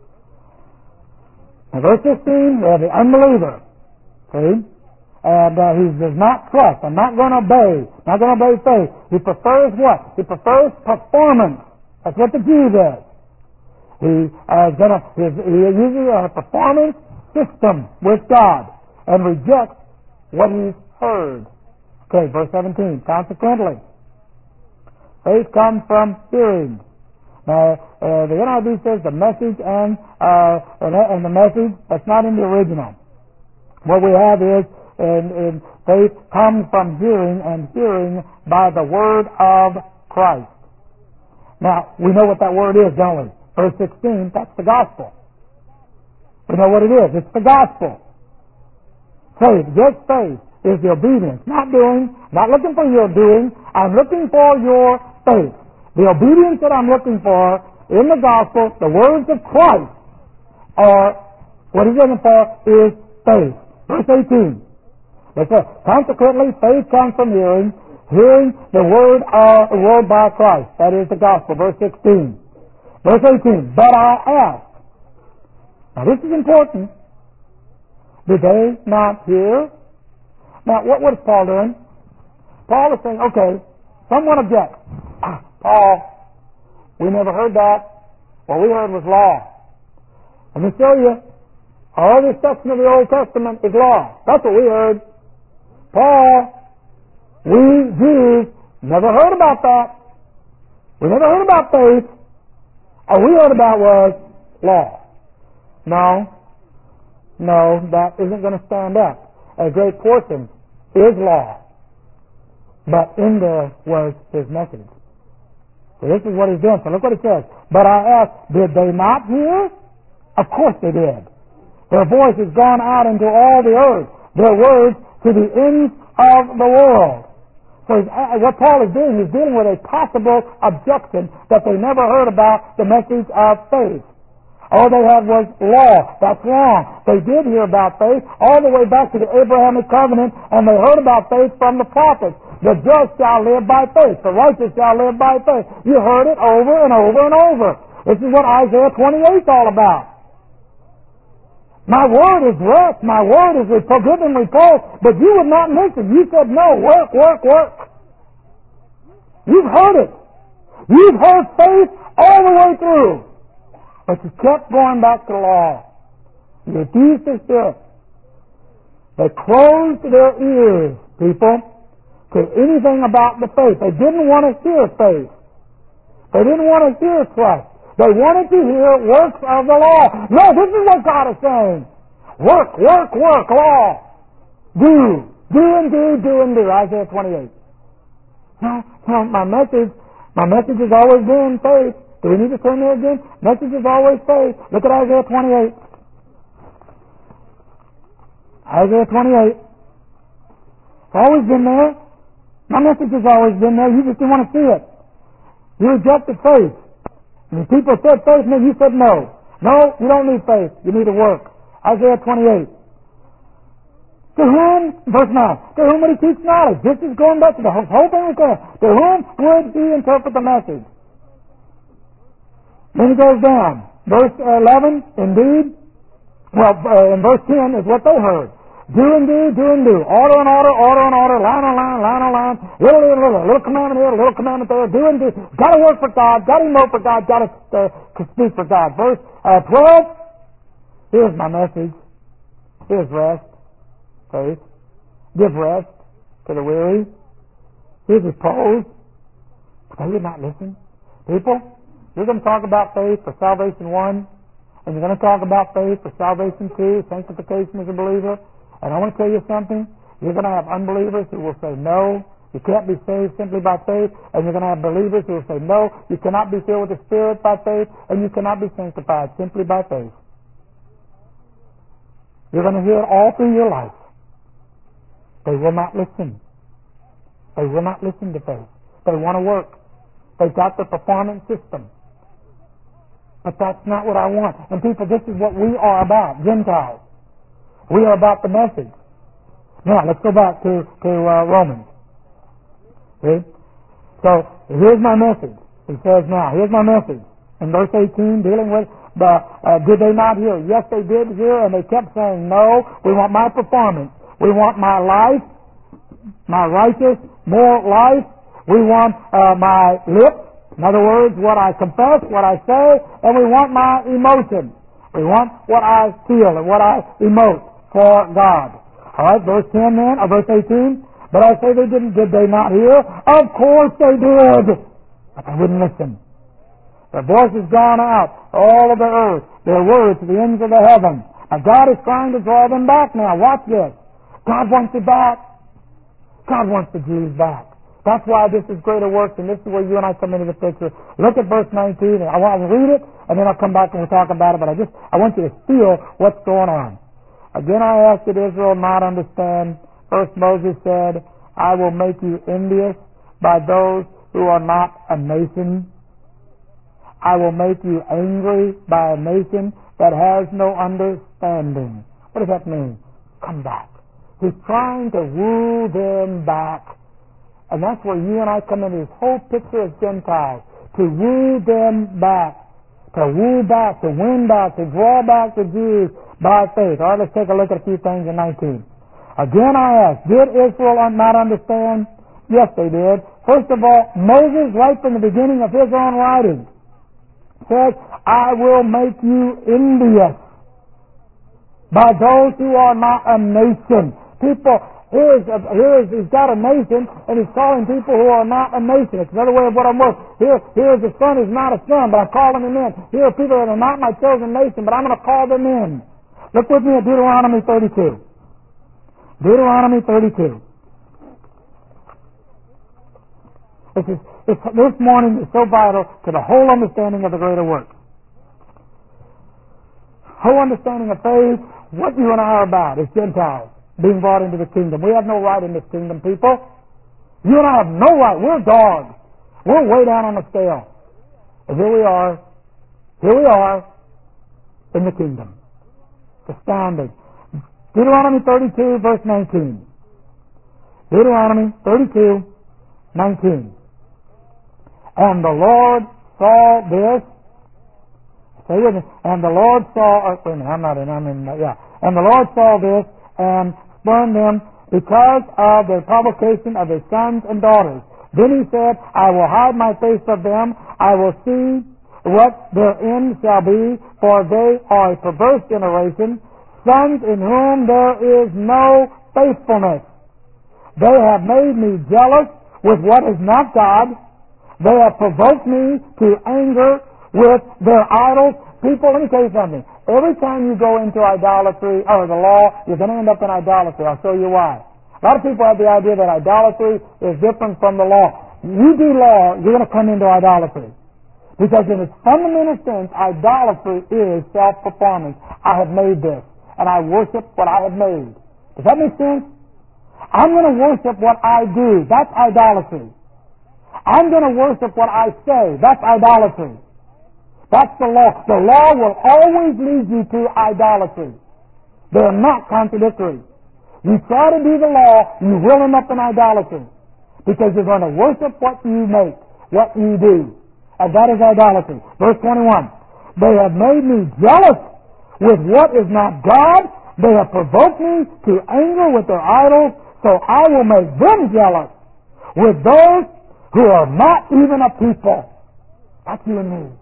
In verse 15, we have the unbeliever. See? And he does not trust. I'm not going to obey. Not going to obey faith. He prefers what? He prefers performance. That's what the Jew does. He uses a performance system with God and rejects what he's heard. Okay, verse 17. Consequently, faith comes from hearing. Now, the NIV says the message and the message, that's not in the original. What we have is, in faith comes from hearing, and hearing by the word of Christ. Now, we know what that word is, don't we? Verse 16, that's the gospel. We know what it is. It's the gospel. Faith, just faith, is the obedience. Not doing, not looking for your doing. I'm looking for your faith. The obedience that I'm looking for in the gospel, the words of Christ, are what he's looking for is faith. Verse 18. It says, consequently, faith comes from hearing, hearing the word by Christ. That is the gospel. Verse 16. Verse 18. But I ask. Now this is important. Did they not hear? Now what is Paul doing? Paul is saying, okay, Someone objects. Paul, we never heard that. What we heard was law. Let me show you. All this section of the Old Testament is law. That's what we heard. Paul, we Jews never heard about that. We never heard about faith. All we heard about was law. No, that isn't going to stand up. A great portion is law. But in there was his message. So this is what he's doing. So look what it says. But I ask, did they not hear? Of course they did. Their voice has gone out into all the earth. Their words to the ends of the world. So what Paul is doing, he's dealing with a possible objection that they never heard about the message of faith. All they had was law. That's wrong. They did hear about faith all the way back to the Abrahamic covenant, and they heard about faith from the prophets. The just shall live by faith. The righteous shall live by faith. You heard it over and over and over. This is what Isaiah 28 is all about. My word is rest. My word is give and repose. But you would not listen. You said no. Work, work, work. You've heard it. You've heard faith all the way through. But you kept going back to the law. You refused to hear it. They closed their ears, people, to anything about the faith. They didn't want to hear faith. They didn't want to hear trust. They wanted to hear works of the law. No, this is what God is saying. Work, work, work, law. Do and do. Isaiah 28. No, my message has always been faith. Do we need to turn there again? Message is always faith. Look at Isaiah 28. Isaiah 28. It's always been there. My message has always been there. You just didn't want to see it. You rejected faith. And people said faith, and then you said no. No, you don't need faith. You need to work. Isaiah 28. To whom, verse 9, to whom would he teach knowledge? This is going back to the whole thing we said. To whom would he interpret the message? Then he goes down. Verse 11, indeed. Well, in verse 10 is what they heard. Do and do. Order and order. Line on line. Little commandment here, little commandment there. Do and do. Got to work for God. Got to emote for God. Got to speak for God. Verse 12. Here's my message. Here's rest. Faith. Give rest to the weary. Here's repose. But they did not listen. People, you're going to talk about faith for salvation 1, and you're going to talk about faith for salvation 2, sanctification as a believer. And I want to tell you something. You're going to have unbelievers who will say no. You can't be saved simply by faith. And you're going to have believers who will say no. You cannot be filled with the Spirit by faith. And you cannot be sanctified simply by faith. You're going to hear it all through your life. They will not listen. They will not listen to faith. They want to work. They've got the performance system. But that's not what I want. And people, this is what we are about, Gentiles. We are about the message. Now, let's go back to Romans. See? So, here's my message. He says now, here's my message. In verse 18, dealing with did they not hear? Yes, they did hear, and they kept saying, no, we want my performance. We want my life, my righteous, moral life. We want my lips. In other words, what I confess, what I say, and we want my emotion. We want what I feel and what I emote for God. All right, verse 10 then, or verse 18. But I say they didn't. Did they not hear? Of course they did. But they wouldn't listen. Their voice has gone out all of the earth. Their words to the ends of the heaven. Now God is trying to draw them back now. Watch this. God wants it back. God wants the Jews back. That's why this is greater works, and this is where you and I come into the picture. Look at verse 19. I want to read it, and then I'll come back and we'll talk about it, but I want you to feel what's going on. Again, I ask that Israel not understand. First Moses said, I will make you envious by those who are not a nation. I will make you angry by a nation that has no understanding. What does that mean? Come back. He's trying to woo them back. And that's where you and I come into this whole picture of Gentiles. To woo them back. To woo back, to win back, to draw back the Jews by faith. All right, let's take a look at a few things in 19. Again I ask, did Israel not understand? Yes, they did. First of all, Moses, right from the beginning of his own writing, says, I will make you envious by those who are not a nation. People, he's got a nation, and he's calling people who are not a nation. It's another way of what I'm worth. Here's the son who's not a son, but I'm calling him in. Here are people that are not my chosen nation, but I'm going to call them in. Look with me at Deuteronomy 32. Deuteronomy 32. This morning is so vital to the whole understanding of the greater work. Whole understanding of faith, what you and I are about is Gentiles being brought into the kingdom. We have no right in this kingdom, people. You and I have no right. We're dogs. We're way down on the scale. And here we are in the kingdom. It's astounding. Deuteronomy 32, verse 19. Deuteronomy 32, 19. And the Lord saw this. Say with me. And the Lord saw. And the Lord saw this and spurned them because of the provocation of his sons and daughters. Then he said, I will hide my face from them. I will see what their end shall be, for they are a perverse generation, sons in whom there is no faithfulness. They have made me jealous with what is not God. They have provoked me to anger with their idols. People, let me tell you something. Every time you go into idolatry or the law, you're going to end up in idolatry. I'll show you why. A lot of people have the idea that idolatry is different from the law. You do law, you're going to come into idolatry. Because in its fundamental sense, idolatry is self-performance. I have made this, and I worship what I have made. Does that make sense? I'm going to worship what I do. That's idolatry. I'm going to worship what I say. That's idolatry. That's the law. The law will always lead you to idolatry. They're not contradictory. You try to do the law, you will end up in idolatry. Because you're going to worship what you make, what you do. And that is idolatry. Verse 21. They have made me jealous with what is not God. They have provoked me to anger with their idols. So I will make them jealous with those who are not even a people. That's you and me.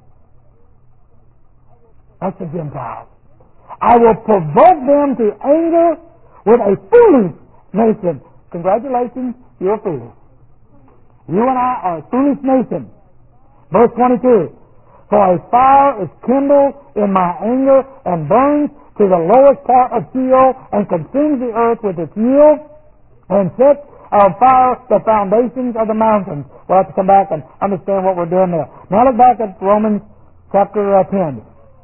That's the Gentiles. I will provoke them to anger with a foolish nation. Congratulations, you're foolish. You and I are a foolish nation. Verse 22. For a fire is kindled in my anger and burns to the lowest part of Sheol and consumes the earth with its yield and sets on fire the foundations of the mountains. We'll have to come back and understand what we're doing there. Now look back at Romans chapter 10.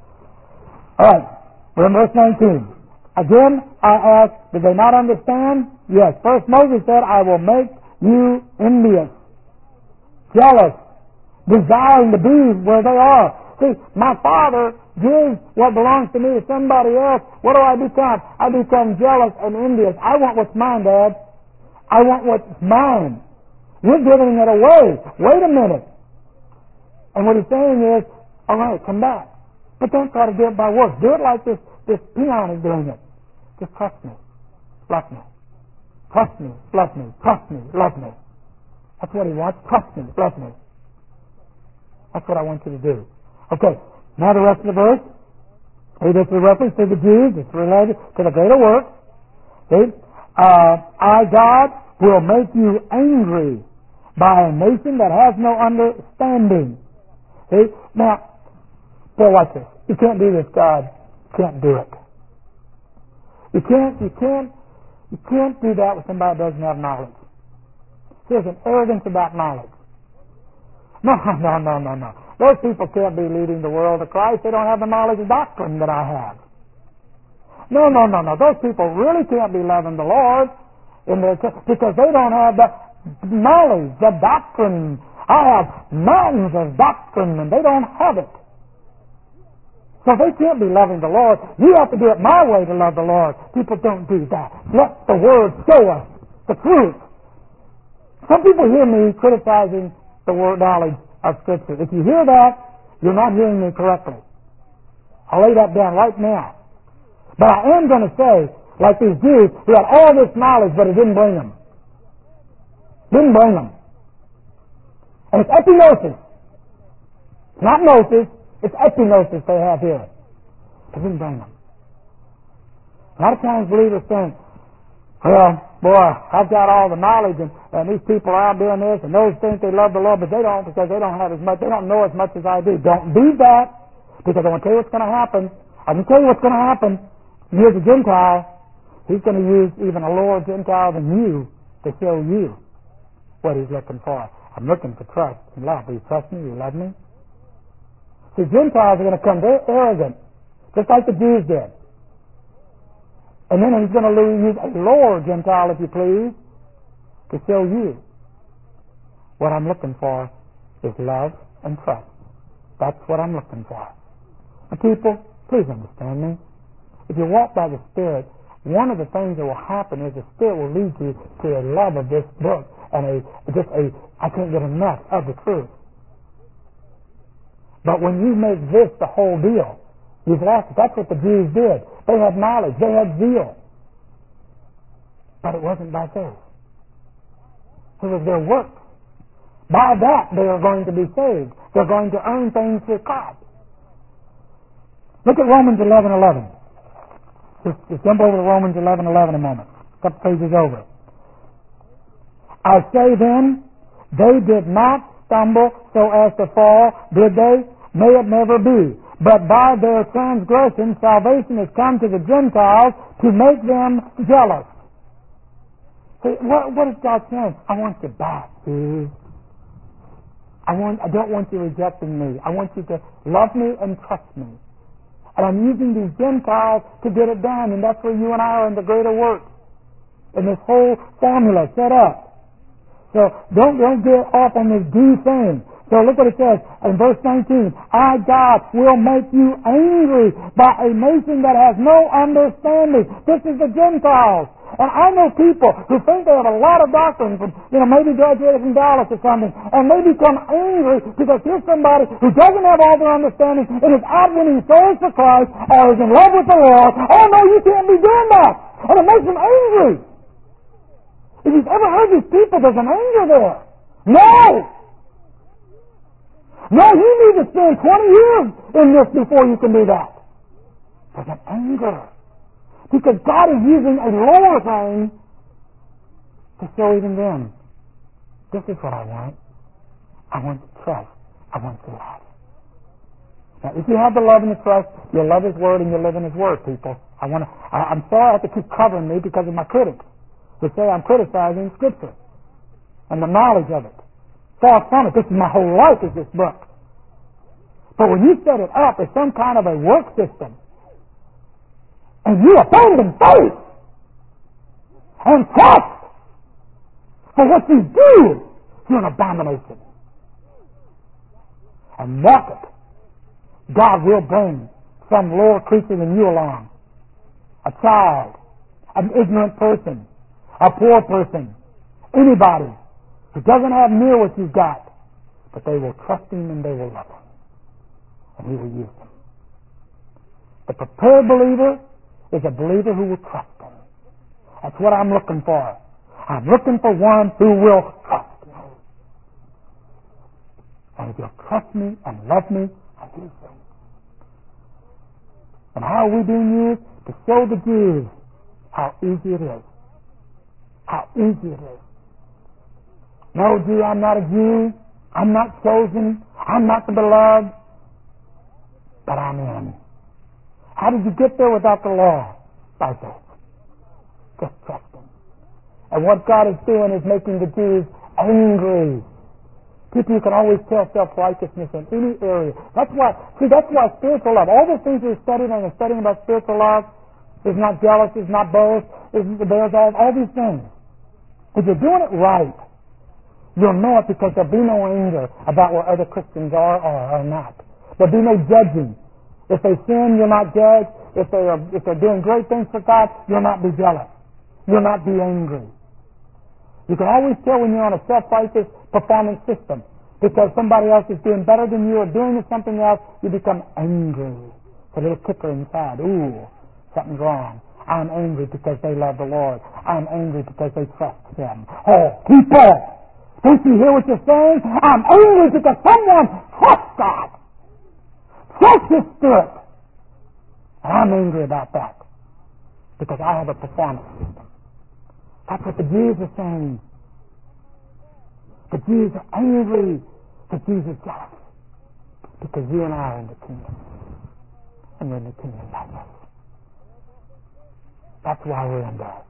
All right, we're in verse 19. Again, I ask, did they not understand? Yes. First Moses said, I will make you envious, jealous, desiring to be where they are. See, my Father gives what belongs to me to somebody else. What do I become? I become jealous and envious. I want what's mine, Dad. I want what's mine. You're giving it away. Wait a minute. And what he's saying is, all right, come back. But don't try to do it by works. Do it like this peon is doing it. Just trust me. Love me. Trust me. Love me. Trust me. Love me. That's what he wants. Trust me. Love me. That's what I want you to do. Okay. Now the rest of the verse. See, this is a reference to the Jews. It's related to the greater work. See? I, God, will make you angry by a nation that has no understanding. See? Now, boy, watch this. You can't do this, God. You can't do it. You can't do that with somebody that doesn't have knowledge. There's an arrogance about knowledge. No. Those people can't be leading the world to Christ. They don't have the knowledge of doctrine that I have. No. Those people really can't be loving the Lord in their because they don't have the knowledge, the doctrine. I have mountains of doctrine, and they don't have it. So they can't be loving the Lord. You have to do it my way to love the Lord. People don't do that. Let the Word show us the truth. Some people hear me criticizing the word knowledge of Scripture. If you hear that, you're not hearing me correctly. I'll lay that down right now. But I am going to say, like these Jews, who had all this knowledge, but it didn't bring them. Didn't bring them. And it's epinosis. It's not gnosis, it's epinosis they have here. It didn't bring them. A lot of times believers think, well, boy, I've got all the knowledge and these people are out doing this and those think they love the Lord, but they don't because they don't have as much, they don't know as much as I do. Don't do that, because I want to tell you what's going to happen. I can tell you what's going to happen. Here's a Gentile. He's going to use even a lower Gentile than you to show you what he's looking for. I'm looking for trust and love. Do you trust me? Do you love me? See, Gentiles are going to come very arrogant, just like the Jews did. And then he's going to use a lower Gentile, if you please, to show you what I'm looking for is love and trust. That's what I'm looking for. And people, please understand me. If you walk by the Spirit, one of the things that will happen is the Spirit will lead you to a love of this book and I can't get enough of the truth. But when you make this the whole deal, you've lost it. That's what the Jews did. They had knowledge. They had zeal. But it wasn't by faith. It was their work. By that, they are going to be saved. They're going to earn things with God. Look at Romans 11:11. Just jump over to Romans 11:11 a moment. A couple pages over. I say then, they did not stumble so as to fall, did they? May it never be. But by their transgression, salvation has come to the Gentiles to make them jealous. See, what is God saying? I want you back, dude. I don't want you rejecting me. I want you to love me and trust me. And I'm using these Gentiles to get it done, and that's where you and I are in the greater work. And this whole formula set up. So don't get off on this do thing. So look what it says in verse 19. I, God, will make you angry by a nation that has no understanding. This is the Gentiles. And I know people who think they have a lot of doctrine from, maybe graduated from Dallas or something, and they become angry because here's somebody who doesn't have all their understanding and is out winning souls for Christ or is in love with the Lord. Oh no, you can't be doing that. And it makes them angry. If you've ever heard these people, there's an anger there. No! No, you need to spend 20 years in this before you can do that. There's an anger. Because God is using a lower thing to show even them. This is what I want. I want the trust. I want the love. Now, if you have the love and the trust, you'll love His Word and you'll live in His Word, people. I'm sorry I have to keep covering me because of my critics who say I'm criticizing Scripture and the knowledge of it. Far from it. This is my whole life is this book. But when you set it up as some kind of a work system, and you abandon faith and trust for what you do, you're an abomination. And mark it. God will bring some lower creature than you along. A child, an ignorant person, a poor person, anybody who doesn't have near what you've got, but they will trust Him and they will love Him. And He will use them. The prepared believer is a believer who will trust Him. That's what I'm looking for. I'm looking for one who will trust me. And if you'll trust me and love me, I'll use them. And how are we being used? To show the Jews how easy it is. How easy it is. No, Jew, I'm not a Jew. I'm not chosen. I'm not the beloved. But I'm in. How did you get there without the law? By faith. Just trusting. And what God is doing is making the Jews angry. People, you can always tell self-righteousness in any area. That's why spiritual love, all the things we're studying and studying about spiritual love, is not jealous, is not boast, it bears all these things. If you're doing it right, you'll know it because there'll be no anger about where other Christians are or are not. There'll be no judging. If they sin, you'll not judge. If they're doing great things for God, you'll not be jealous. You'll not be angry. You can always tell when you're on a self-righteous performance system because somebody else is doing better than you or doing something else, you become angry. It's a little kicker inside. Ooh, something's wrong. I'm angry because they love the Lord. I'm angry because they trust Him. Oh, people, Don't you hear what you're saying? I'm angry because someone trusts God. Trusts His Spirit. And I'm angry about that. Because I have a performance system. That's what the Jews are saying. The Jews are angry. The Jews are jealous. Because you and I are in the kingdom. And we're in the kingdom like us. That's why we're in there.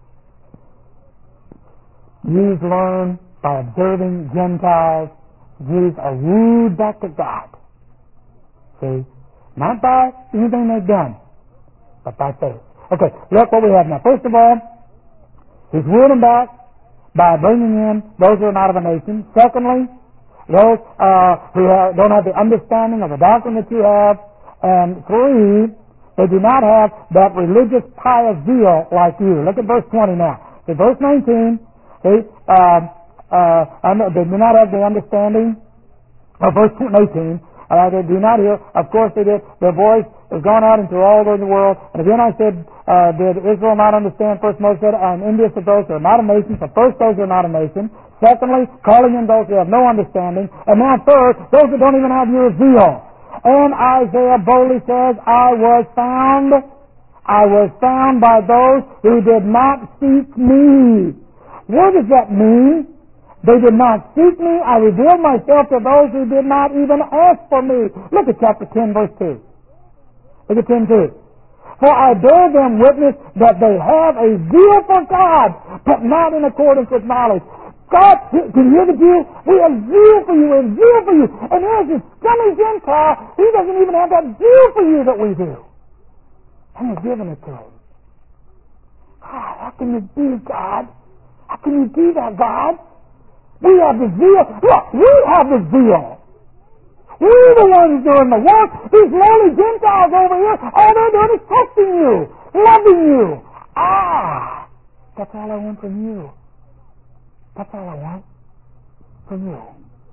Jews learn by observing Gentiles. Jews are wooed back to God. See? Not by anything they've done, but by faith. Okay, look what we have now. First of all, He's wooed them back by bringing in those who are not of a nation. Secondly, those who don't have the understanding of the doctrine that you have. And three, they do not have that religious pious zeal like you. Look at verse 20 now. In verse 19, they do not have the understanding of verse 18. They do not hear. Of course they did. Their voice has gone out into all over the world. And again I said, did Israel not understand? First Moses said, I am envious of those who are not a nation. So first, those who are not a nation. Secondly, calling in those who have no understanding. And now third, those who don't even have your zeal. And Isaiah boldly says, I was found by those who did not seek me. What does that mean? They did not seek me. I revealed myself to those who did not even ask for me. Look at chapter 10, verse 2. Look at 10:2. For I bear them witness that they have a zeal for God, but not in accordance with knowledge. God, can you hear the Jew? We have zeal for you, we have zeal for you. And there's this scummy Gentile, he doesn't even have that zeal for you that we do. And you're giving it to him. God, how can you be God? How can you do that, God? We have the zeal. Look, we have the zeal. We're the ones doing the work. These lowly Gentiles over here, all they're doing is trusting you, loving you. That's all I want from you. That's all I want from you.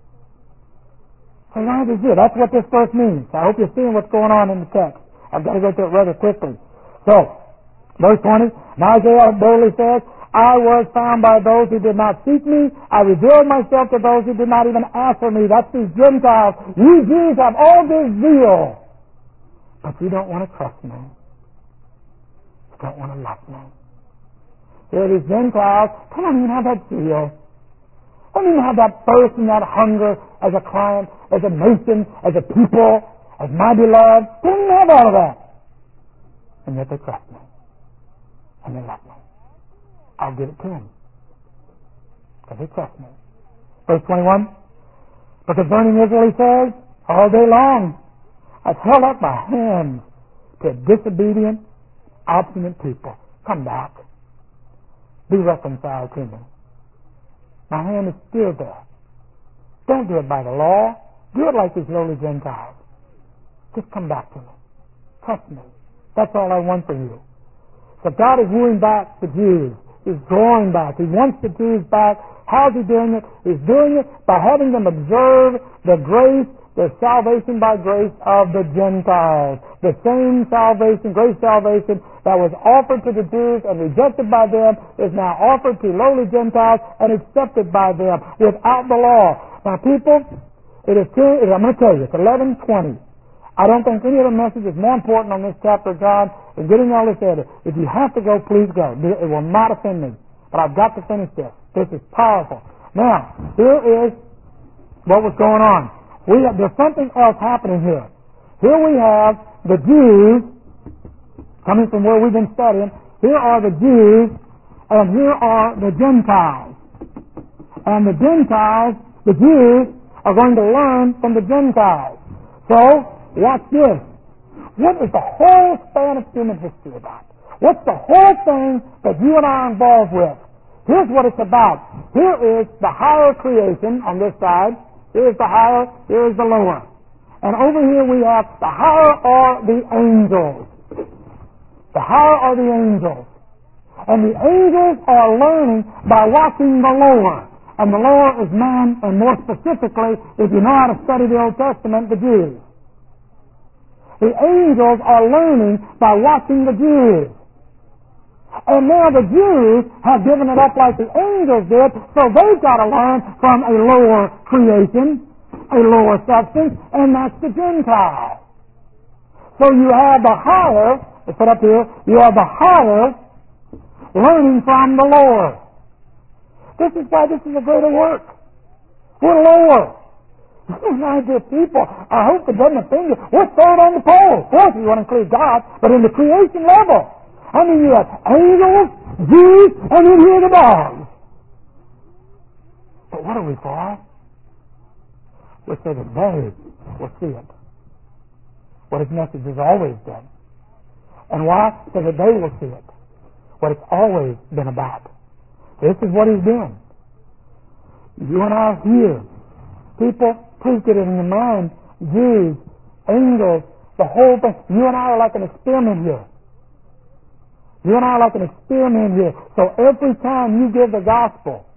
So now this is. That's what this verse means. I hope you're seeing what's going on in the text. I've got to go through it rather quickly. So, verse 20, now Isaiah boldly says, I was found by those who did not seek me. I revealed myself to those who did not even ask for me. That's these Gentiles. You Jews have all this zeal. But you don't want to trust me. You don't want to love me. Here are these Gentiles. They don't even have that zeal. They don't even have that thirst and that hunger as a client, as a nation, as a people, as my beloved. They don't even have all of that. And yet they trust me. And they love me. I'll give it to him. Because he trusts me. Verse 21. But concerning Israel, he says, all day long, I've held up my hands to a disobedient, obstinate people. Come back. Be reconciled to me. My hand is still there. Don't do it by the law. Do it like these lowly Gentiles. Just come back to me. Trust me. That's all I want from you. So God is wooing back the Jews. He's drawing back. He wants the Jews back. How's He doing it? He's doing it by having them observe the grace, the salvation by grace of the Gentiles. The same salvation, grace salvation, that was offered to the Jews and rejected by them is now offered to lowly Gentiles and accepted by them without the law. Now, people, I'm going to tell you, it's 11:20. I don't think any other message is more important on this chapter of God than getting all this edited. If you have to go, please go. It will not offend me. But I've got to finish this. This is powerful. Now, here is what was going on. There's something else happening here. Here we have the Jews, coming from where we've been studying. Here are the Jews, and here are the Gentiles. And the Gentiles, the Jews, are going to learn from the Gentiles. So, watch this. What is the whole span of human history about? What's the whole thing that you and I are involved with? Here's what it's about. Here is the higher creation on this side. Here's the higher, here's the lower. And over here we have the higher are the angels. The higher are the angels. And the angels are learning by watching the lower. And the lower is man, and more specifically, if you know how to study the Old Testament, the Jews. The angels are learning by watching the Jews. And now the Jews have given it up like the angels did, so they've got to learn from a lower creation, a lower substance, and that's the Gentile. So you have the higher, let's put up here, you have the higher learning from the lower. This is why this is a greater work. We're lower. You and I, dear people, I hope it doesn't offend you. We're third on the pole. Of course, if you want to include God, but in the creation level. I mean, you have angels, Jews, and then here the dogs. But what are we for? We're so that they will see it. What His message has always done. And why? So that they will see it. What it's always been about. This is what He's doing. You and I are here. People preach it in your mind. Jews, angels, the whole thing. You and I are like an experiment here. You and I are like an experiment here. So every time you give the gospel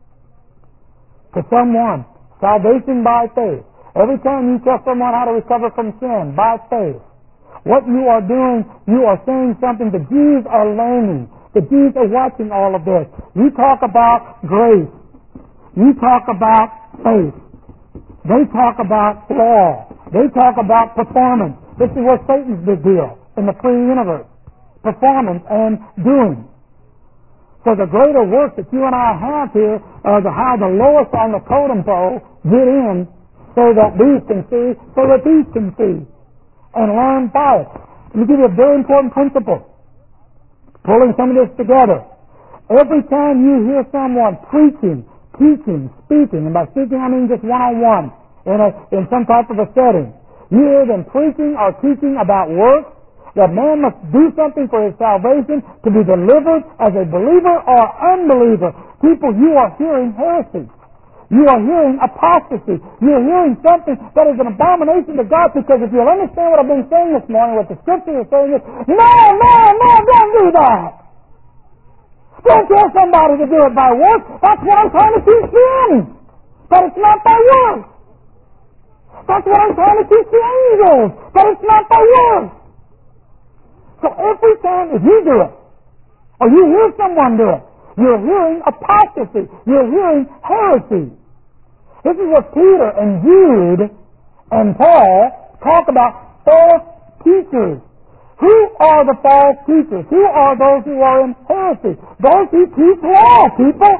to someone, salvation by faith, every time you tell someone how to recover from sin by faith, what you are doing, you are saying something. The Jews are learning. The Jews are watching all of this. You talk about grace. You talk about faith. They talk about law. They talk about performance. This is what Satan's big deal in the free universe. Performance and doing. So the greater work that you and I have here are how the lowest on the totem pole get in so that these can see, so that these can see, and learn by it. Let me give you a very important principle. Pulling some of this together. Every time you hear someone preaching, teaching, speaking, and by speaking I mean just one-on-one in some type of a setting, you hear them preaching or teaching about works, that man must do something for his salvation to be delivered as a believer or unbeliever. People, you are hearing heresy. You are hearing apostasy. You are hearing something that is an abomination to God, because if you'll understand what I've been saying this morning, what the Scripture is saying is, no, don't do that. Don't tell somebody to do it by works. That's what I'm trying to teach them. But it's not by works. That's what I'm trying to teach the angels. But it's not by works. So every time if you do it, or you hear someone do it, you're hearing apostasy. You're hearing heresy. This is what Peter and Jude and Paul talk about false teachers. Who are the false teachers? Who are those who are in heresy? Those who teach law, people.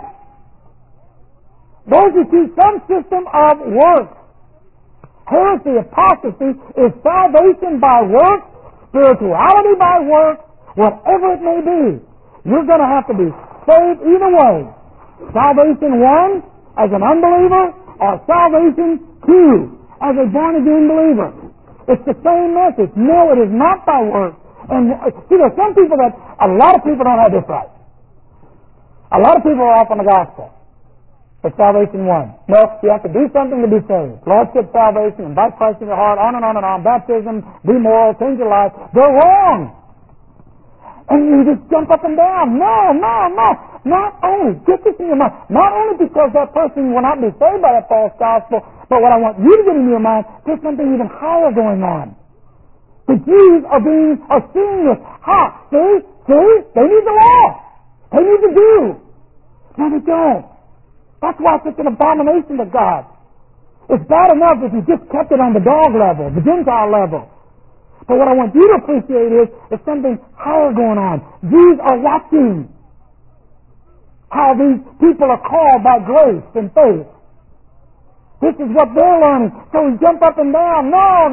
Those who teach some system of works. Heresy, apostasy is salvation by works, spirituality by works, whatever it may be. You're going to have to be saved either way. Salvation 1 as an unbeliever, or salvation 2 as a born-again believer. It's the same message. No, it is not by works. And see, there's some people a lot of people don't have this right. A lot of people are off on the gospel. It's salvation 1. No, you have to do something to be saved. Lordship, salvation, invite Christ in your heart, on and on and on. Baptism, be moral, change your life. They're wrong. And you just jump up and down. No. Not only, get this in your mind, not only because that person will not be saved by that false gospel, but what I want you to get in your mind, there's something even higher going on. The Jews are seeing this. See? They need the law. They need to do. No, they don't. That's why it's such an abomination to God. It's bad enough if you just kept it on the dog level, the Gentile level. But what I want you to appreciate is there's something higher going on. Jews are watching how these people are called by grace and faith. This is what they're learning. So we jump up and down. No.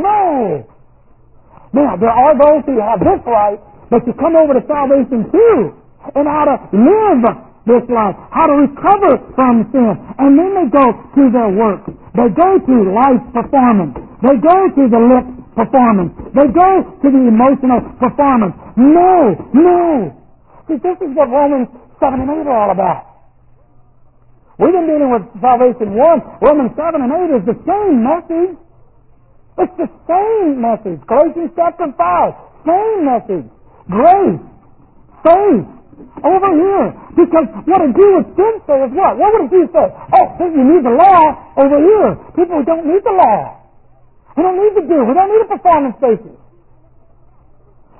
Now, there are those who have this right, but you come over to salvation too, and how to live this life, how to recover from sin. And then they go to their work. They go to life performance. They go to the lip performance. They go to the emotional performance. No. See, this is what Romans 7 and 8 are all about. We've been dealing with salvation 1. Romans 7 and 8 is the same message. It's the same message. Galatians chapter 5, same message. Grace, faith, over here. Because what a Jew would then say is what? What would a Jew say? Oh, you need the law over here. People don't need the law. We don't need to do. We don't need a performance basis.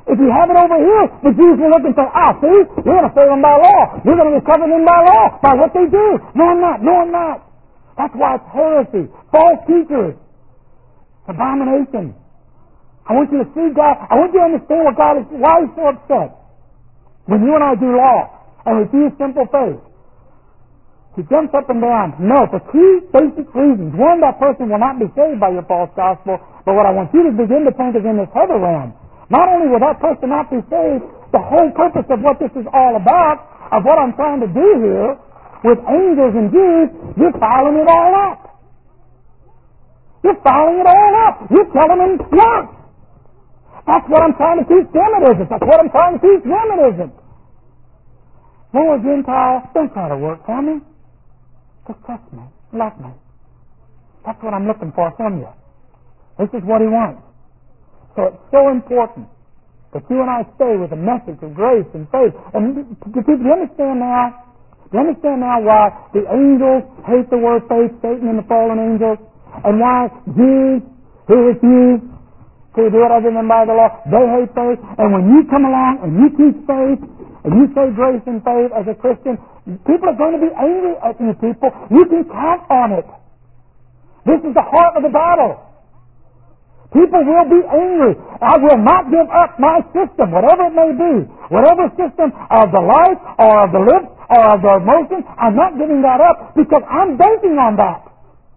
If you have it over here, the Jews will look and say, see, you're going to save them by law. You're going to recover them by law, by what they do. No, I'm not. No, I'm not. That's why it's heresy. False teachers. Abomination. I want you to see God. I want you to understand what God is, why He's so upset. When you and I do law and refuse simple faith, He jumps up and down. No, for two basic reasons. One, that person will not be saved by your false gospel. But what I want you to begin to think is in this other realm. Not only will that person not be saved, the whole purpose of what this is all about, of what I'm trying to do here, with angels and Jews, you're fouling it all up. You're fouling it all up. You're telling them yes. That's what I'm trying to teach them it isn't. That's what I'm trying to teach them it isn't. Lord, Gentile, don't try to work for me. Just trust me. Love me. That's what I'm looking for from you. This is what He wants. So it's so important that you and I stay with the message of grace and faith. And do you understand now? Do you understand now why the angels hate the word faith, Satan and the fallen angels? And why Jews who refuse to do it other than by the law, they hate faith? And when you come along and you teach faith, and you say grace and faith as a Christian, people are going to be angry at you people. You can count on it. This is the heart of the battle. People will be angry. I will not give up my system, whatever it may be. Whatever system of the life or of the lips or of the emotions, I'm not giving that up because I'm banking on that.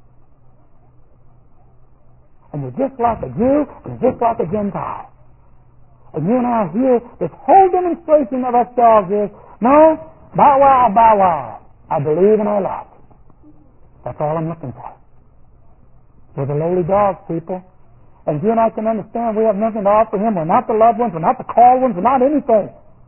And you're just like a Jew and just like a Gentile. And you and I hear this whole demonstration of ourselves is, no, bow wow. I believe and I love. That's all I'm looking for. We're the lowly dogs, people. And you and I can understand we have nothing to offer Him. We're not the loved ones. We're not the called ones. We're not anything.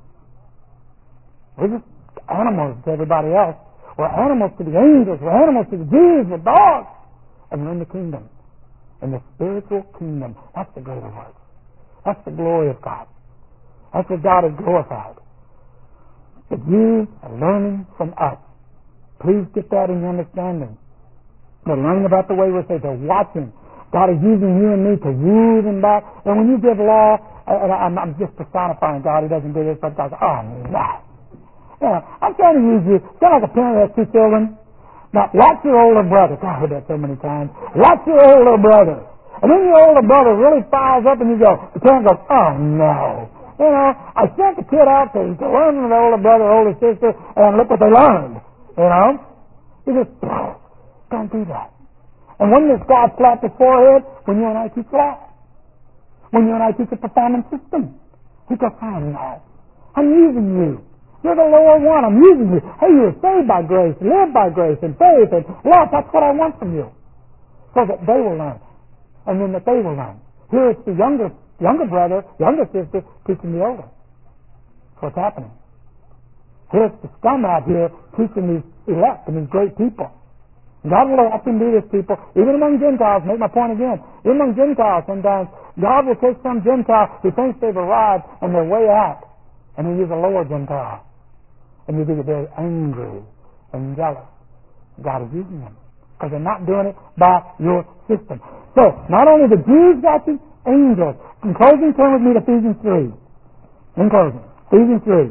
We're just animals to everybody else. We're animals to the angels. We're animals to the Jews. We're dogs. And we're in the kingdom. In the spiritual kingdom. That's the greater work. That's the glory of God. That's what God is glorified. The Jews are learning from us. Please get that in your understanding. They're learning about the way we're saved. They're watching. God is using you and me to woo them back. And when you give law, I'm just personifying God. He doesn't do this, but God goes, oh, no. Yeah, I'm trying to use you. Sound like a parent that has two children. Now, watch your older brother. God, I heard that so many times. Watch your older brother. And then your older brother really fires up and you go, the parent goes, oh, no. You know, I sent the kid out to learn from the older brother, older sister, and look what they learned. You know? You just, don't do that. And when does God slap his forehead? When you and I teach law. When you and I teach a performance system. He goes, oh no. I'm using you. You're the lower one. I'm using you. Hey, you're saved by grace. Live by grace and faith and love. That's what I want from you. So that they will learn. And then that they will learn. Here it's the younger brother, younger sister teaching the older. That's what's happening. Here it's the scum out here teaching these elect and these great people. God will let them do this, people. Even among Gentiles, make my point again. Even among Gentiles, sometimes God will take some Gentile who thinks they've arrived and they're way out, and He'll use a lower Gentile. And you'll be very angry and jealous. God is using them. Because they're not doing it by your system. So, not only the Jews got the angels. In closing, turn with me to Ephesians 3. In closing, Ephesians 3.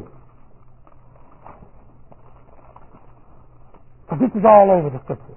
So this is all over the Scriptures.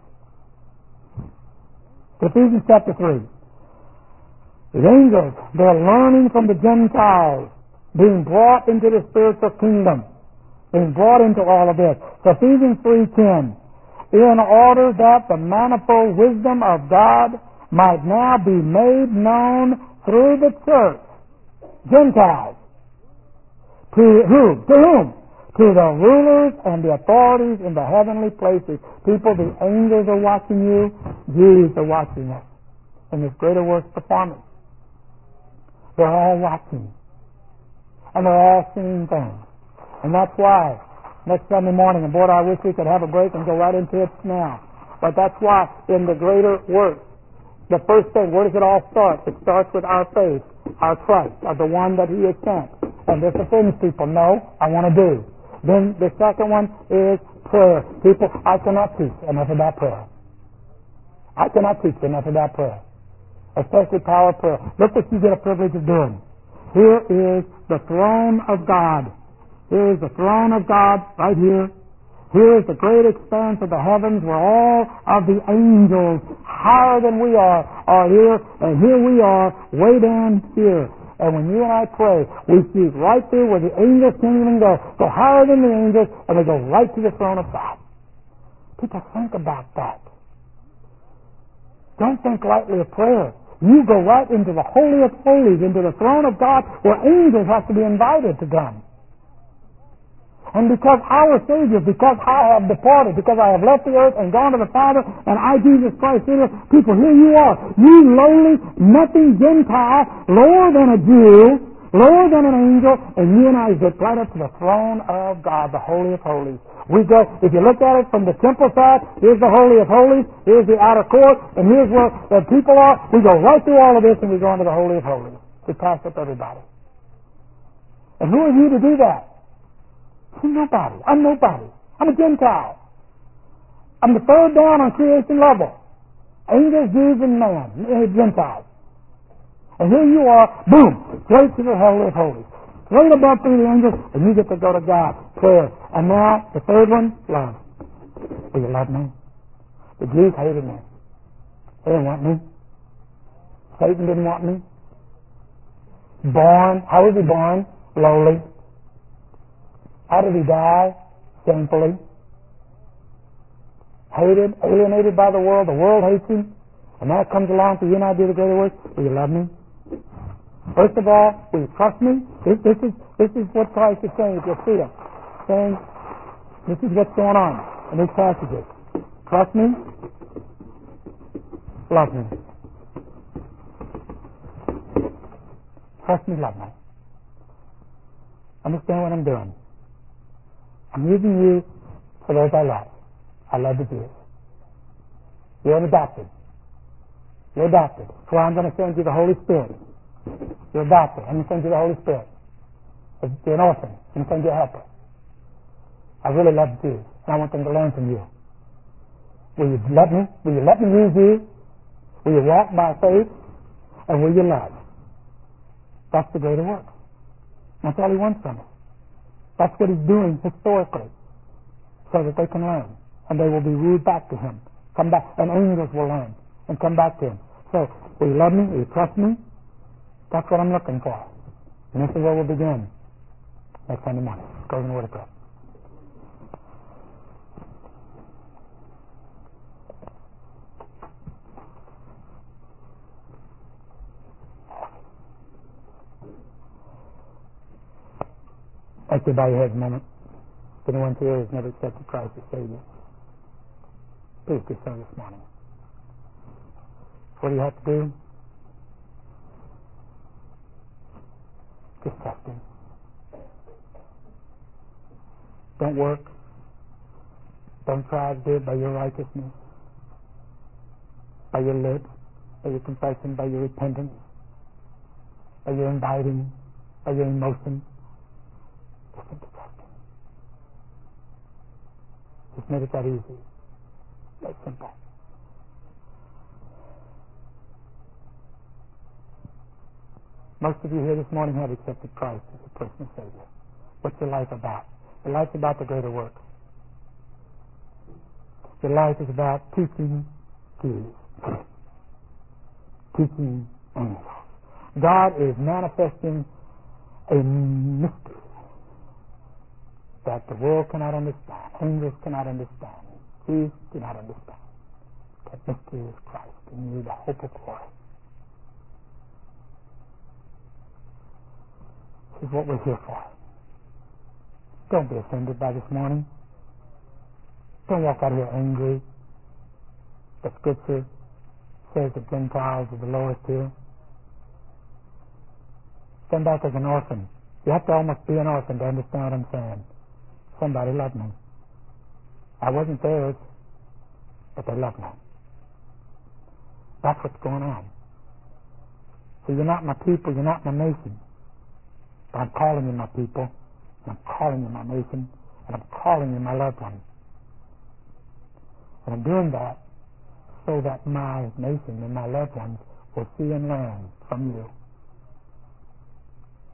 Ephesians chapter 3. The angels, they're learning from the Gentiles, being brought into the spiritual kingdom, being brought into all of this. So Ephesians 3:10, in order that the manifold wisdom of God might now be made known through the church. Gentiles. To whom? To whom? To the rulers and the authorities in the heavenly places. People, the angels are watching you. Jews are watching us in this greater works performance. They're all watching. And they're all seeing things. And that's why next Sunday morning, and boy, I wish we could have a break and go right into it now. But that's why in the greater works, the first thing, where does it all start? It starts with our faith, our trust of the one that He has sent. And this offends people. No, I want to do. Then the second one is prayer. People, I cannot teach enough about prayer. I cannot teach enough about prayer. Especially power of prayer. Look what you get a privilege of doing. Here is the throne of God. Here is the throne of God right here. Here is the great expanse of the heavens where all of the angels higher than we are here, and here we are way down here. And when you and I pray, we see right through where the angels can't even go higher than the angels, and we go right to the throne of God. People, think about that. Don't think lightly of prayer. You go right into the Holy of Holies, into the throne of God, where angels have to be invited to come. And because our Savior, because I have departed, because I have left the earth and gone to the Father, and I, Jesus Christ, people, here you are. You lowly, nothing Gentile, lower than a Jew, lower than an angel, and you and I get right up to the throne of God, the Holy of Holies. We go, if you look at it from the temple side, here's the Holy of Holies, here's the outer court, and here's where the people are. We go right through all of this and we go into the Holy of Holies. We pass up everybody. And who are you to do that? I'm nobody. I'm nobody. I'm a Gentile. I'm the third down on creation level. Angels, Jews, and man. Gentiles. And here you are, boom, straight to the Holy of Holies. Straight above through the angels, and you get to go to God. Prayer. And now, the third one, love. Will you love me? The Jews hated me. They didn't want me. Satan didn't want me. Born, how was he born? Lowly. How did he die? Shamefully. Hated, alienated by the world. The world hates him. And now it comes along for you and I do the greater work. Will you love me? First of all, will you trust me? This is what Christ is saying, if you'll see him. Saying, this is what's going on in these passages. Trust me. Love me. Trust me, love me. Understand what I'm doing. I'm using you for those I love. I love the Jews. You're adopted. You're adopted. That's why I'm going to send you the Holy Spirit. You're adopted. I'm going to send you the Holy Spirit. You're an orphan. I'm going to send you a helper. I really love the Jews, and I want them to learn from you. Will you love me? Will you let me use you? Will you walk by faith? And will you love? That's the greater work. That's all he wants from us. That's what he's doing historically, so that they can learn, and they will be wooed back to him. Come back, and angels will learn and come back to him. So, will you love me? Will you trust me? That's what I'm looking for. And this is where we'll begin next Sunday morning. Go in the Word of God. Let's bow your heads a moment. If anyone here has never accepted Christ as Savior, please do so this morning. What do you have to do? Just trust Him. Don't work. Don't try to do it by your righteousness, by your lips, by your confession, by your repentance, by your inviting, by your emotion. Just simply trust Him. Just made it that easy. That simple. Most of you here this morning have accepted Christ as your personal Savior. What's your life about? Your life's about the greater work. Your life is about teaching Jews, teaching angels. God is manifesting a mystery that the world cannot understand, angels cannot understand, Jews do not understand. That mystery is Christ in you, the hope of glory. This is what we're here for. Don't be offended by this morning. Don't walk out here angry. The Scripture says the Gentiles are the lowest here. Stand back as an orphan. You have to almost be an orphan to understand what I'm saying. Somebody loved me. I wasn't theirs, but they loved me. That's what's going on. So you're not my people, you're not my nation. But I'm calling you my people, and I'm calling you my nation, and I'm calling you my loved ones. And I'm doing that so that my nation and my loved ones will see and learn from you.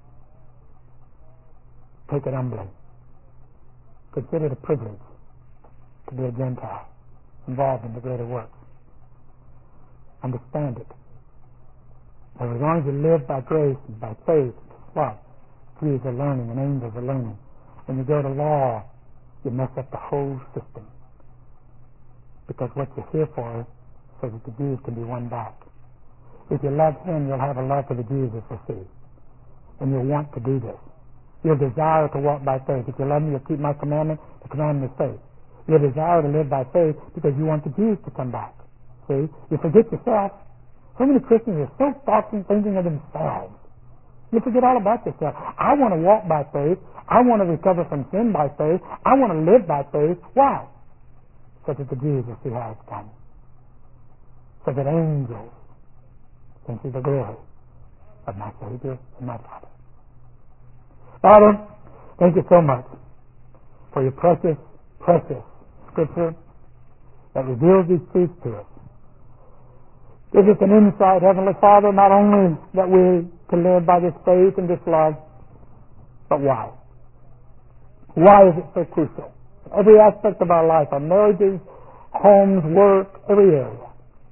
Take it humbly. Consider it a privilege to be a Gentile involved in the greater work. Understand it. And as long as you live by grace and by faith, what? Jews are learning and angels are learning. When you go to law, you mess up the whole system. Because what you're here for is so that the Jews can be won back. If you love Him, you'll have a love for the Jews, as we'll see. And you'll want to do this. You'll desire to walk by faith. If you love me, you'll keep my commandment. The commandment is faith. You'll desire to live by faith because you want the Jews to come back. See? You forget yourself. So many Christians are so thoughtful, thinking of themselves. You forget all about yourself. I want to walk by faith. I want to recover from sin by faith. I want to live by faith. Why? So that the Jews will see how it's done. So that angels can see the glory of my Savior and my Father. Father, thank you so much for your precious, precious Scripture that reveals these truths to us. Give us an insight, Heavenly Father, not only that we can live by this faith and this love, but why? Why is it so crucial? Every aspect of our life, our marriages, homes, work, every area.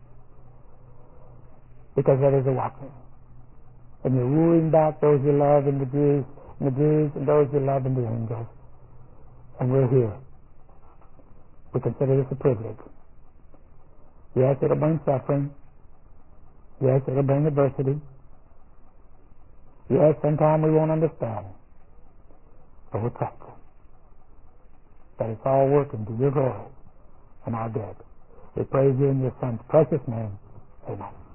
Because that is a watchman. And you're wooing back those you love in the Jews, and those you love in the angels. And we're here. We consider this a privilege. Yes, it'll bring suffering. Yes, it'll bring adversity. Yes, sometimes we won't understand. But we'll trust you. That it's all working to your glory and our good. We praise you in your Son's precious name. Amen.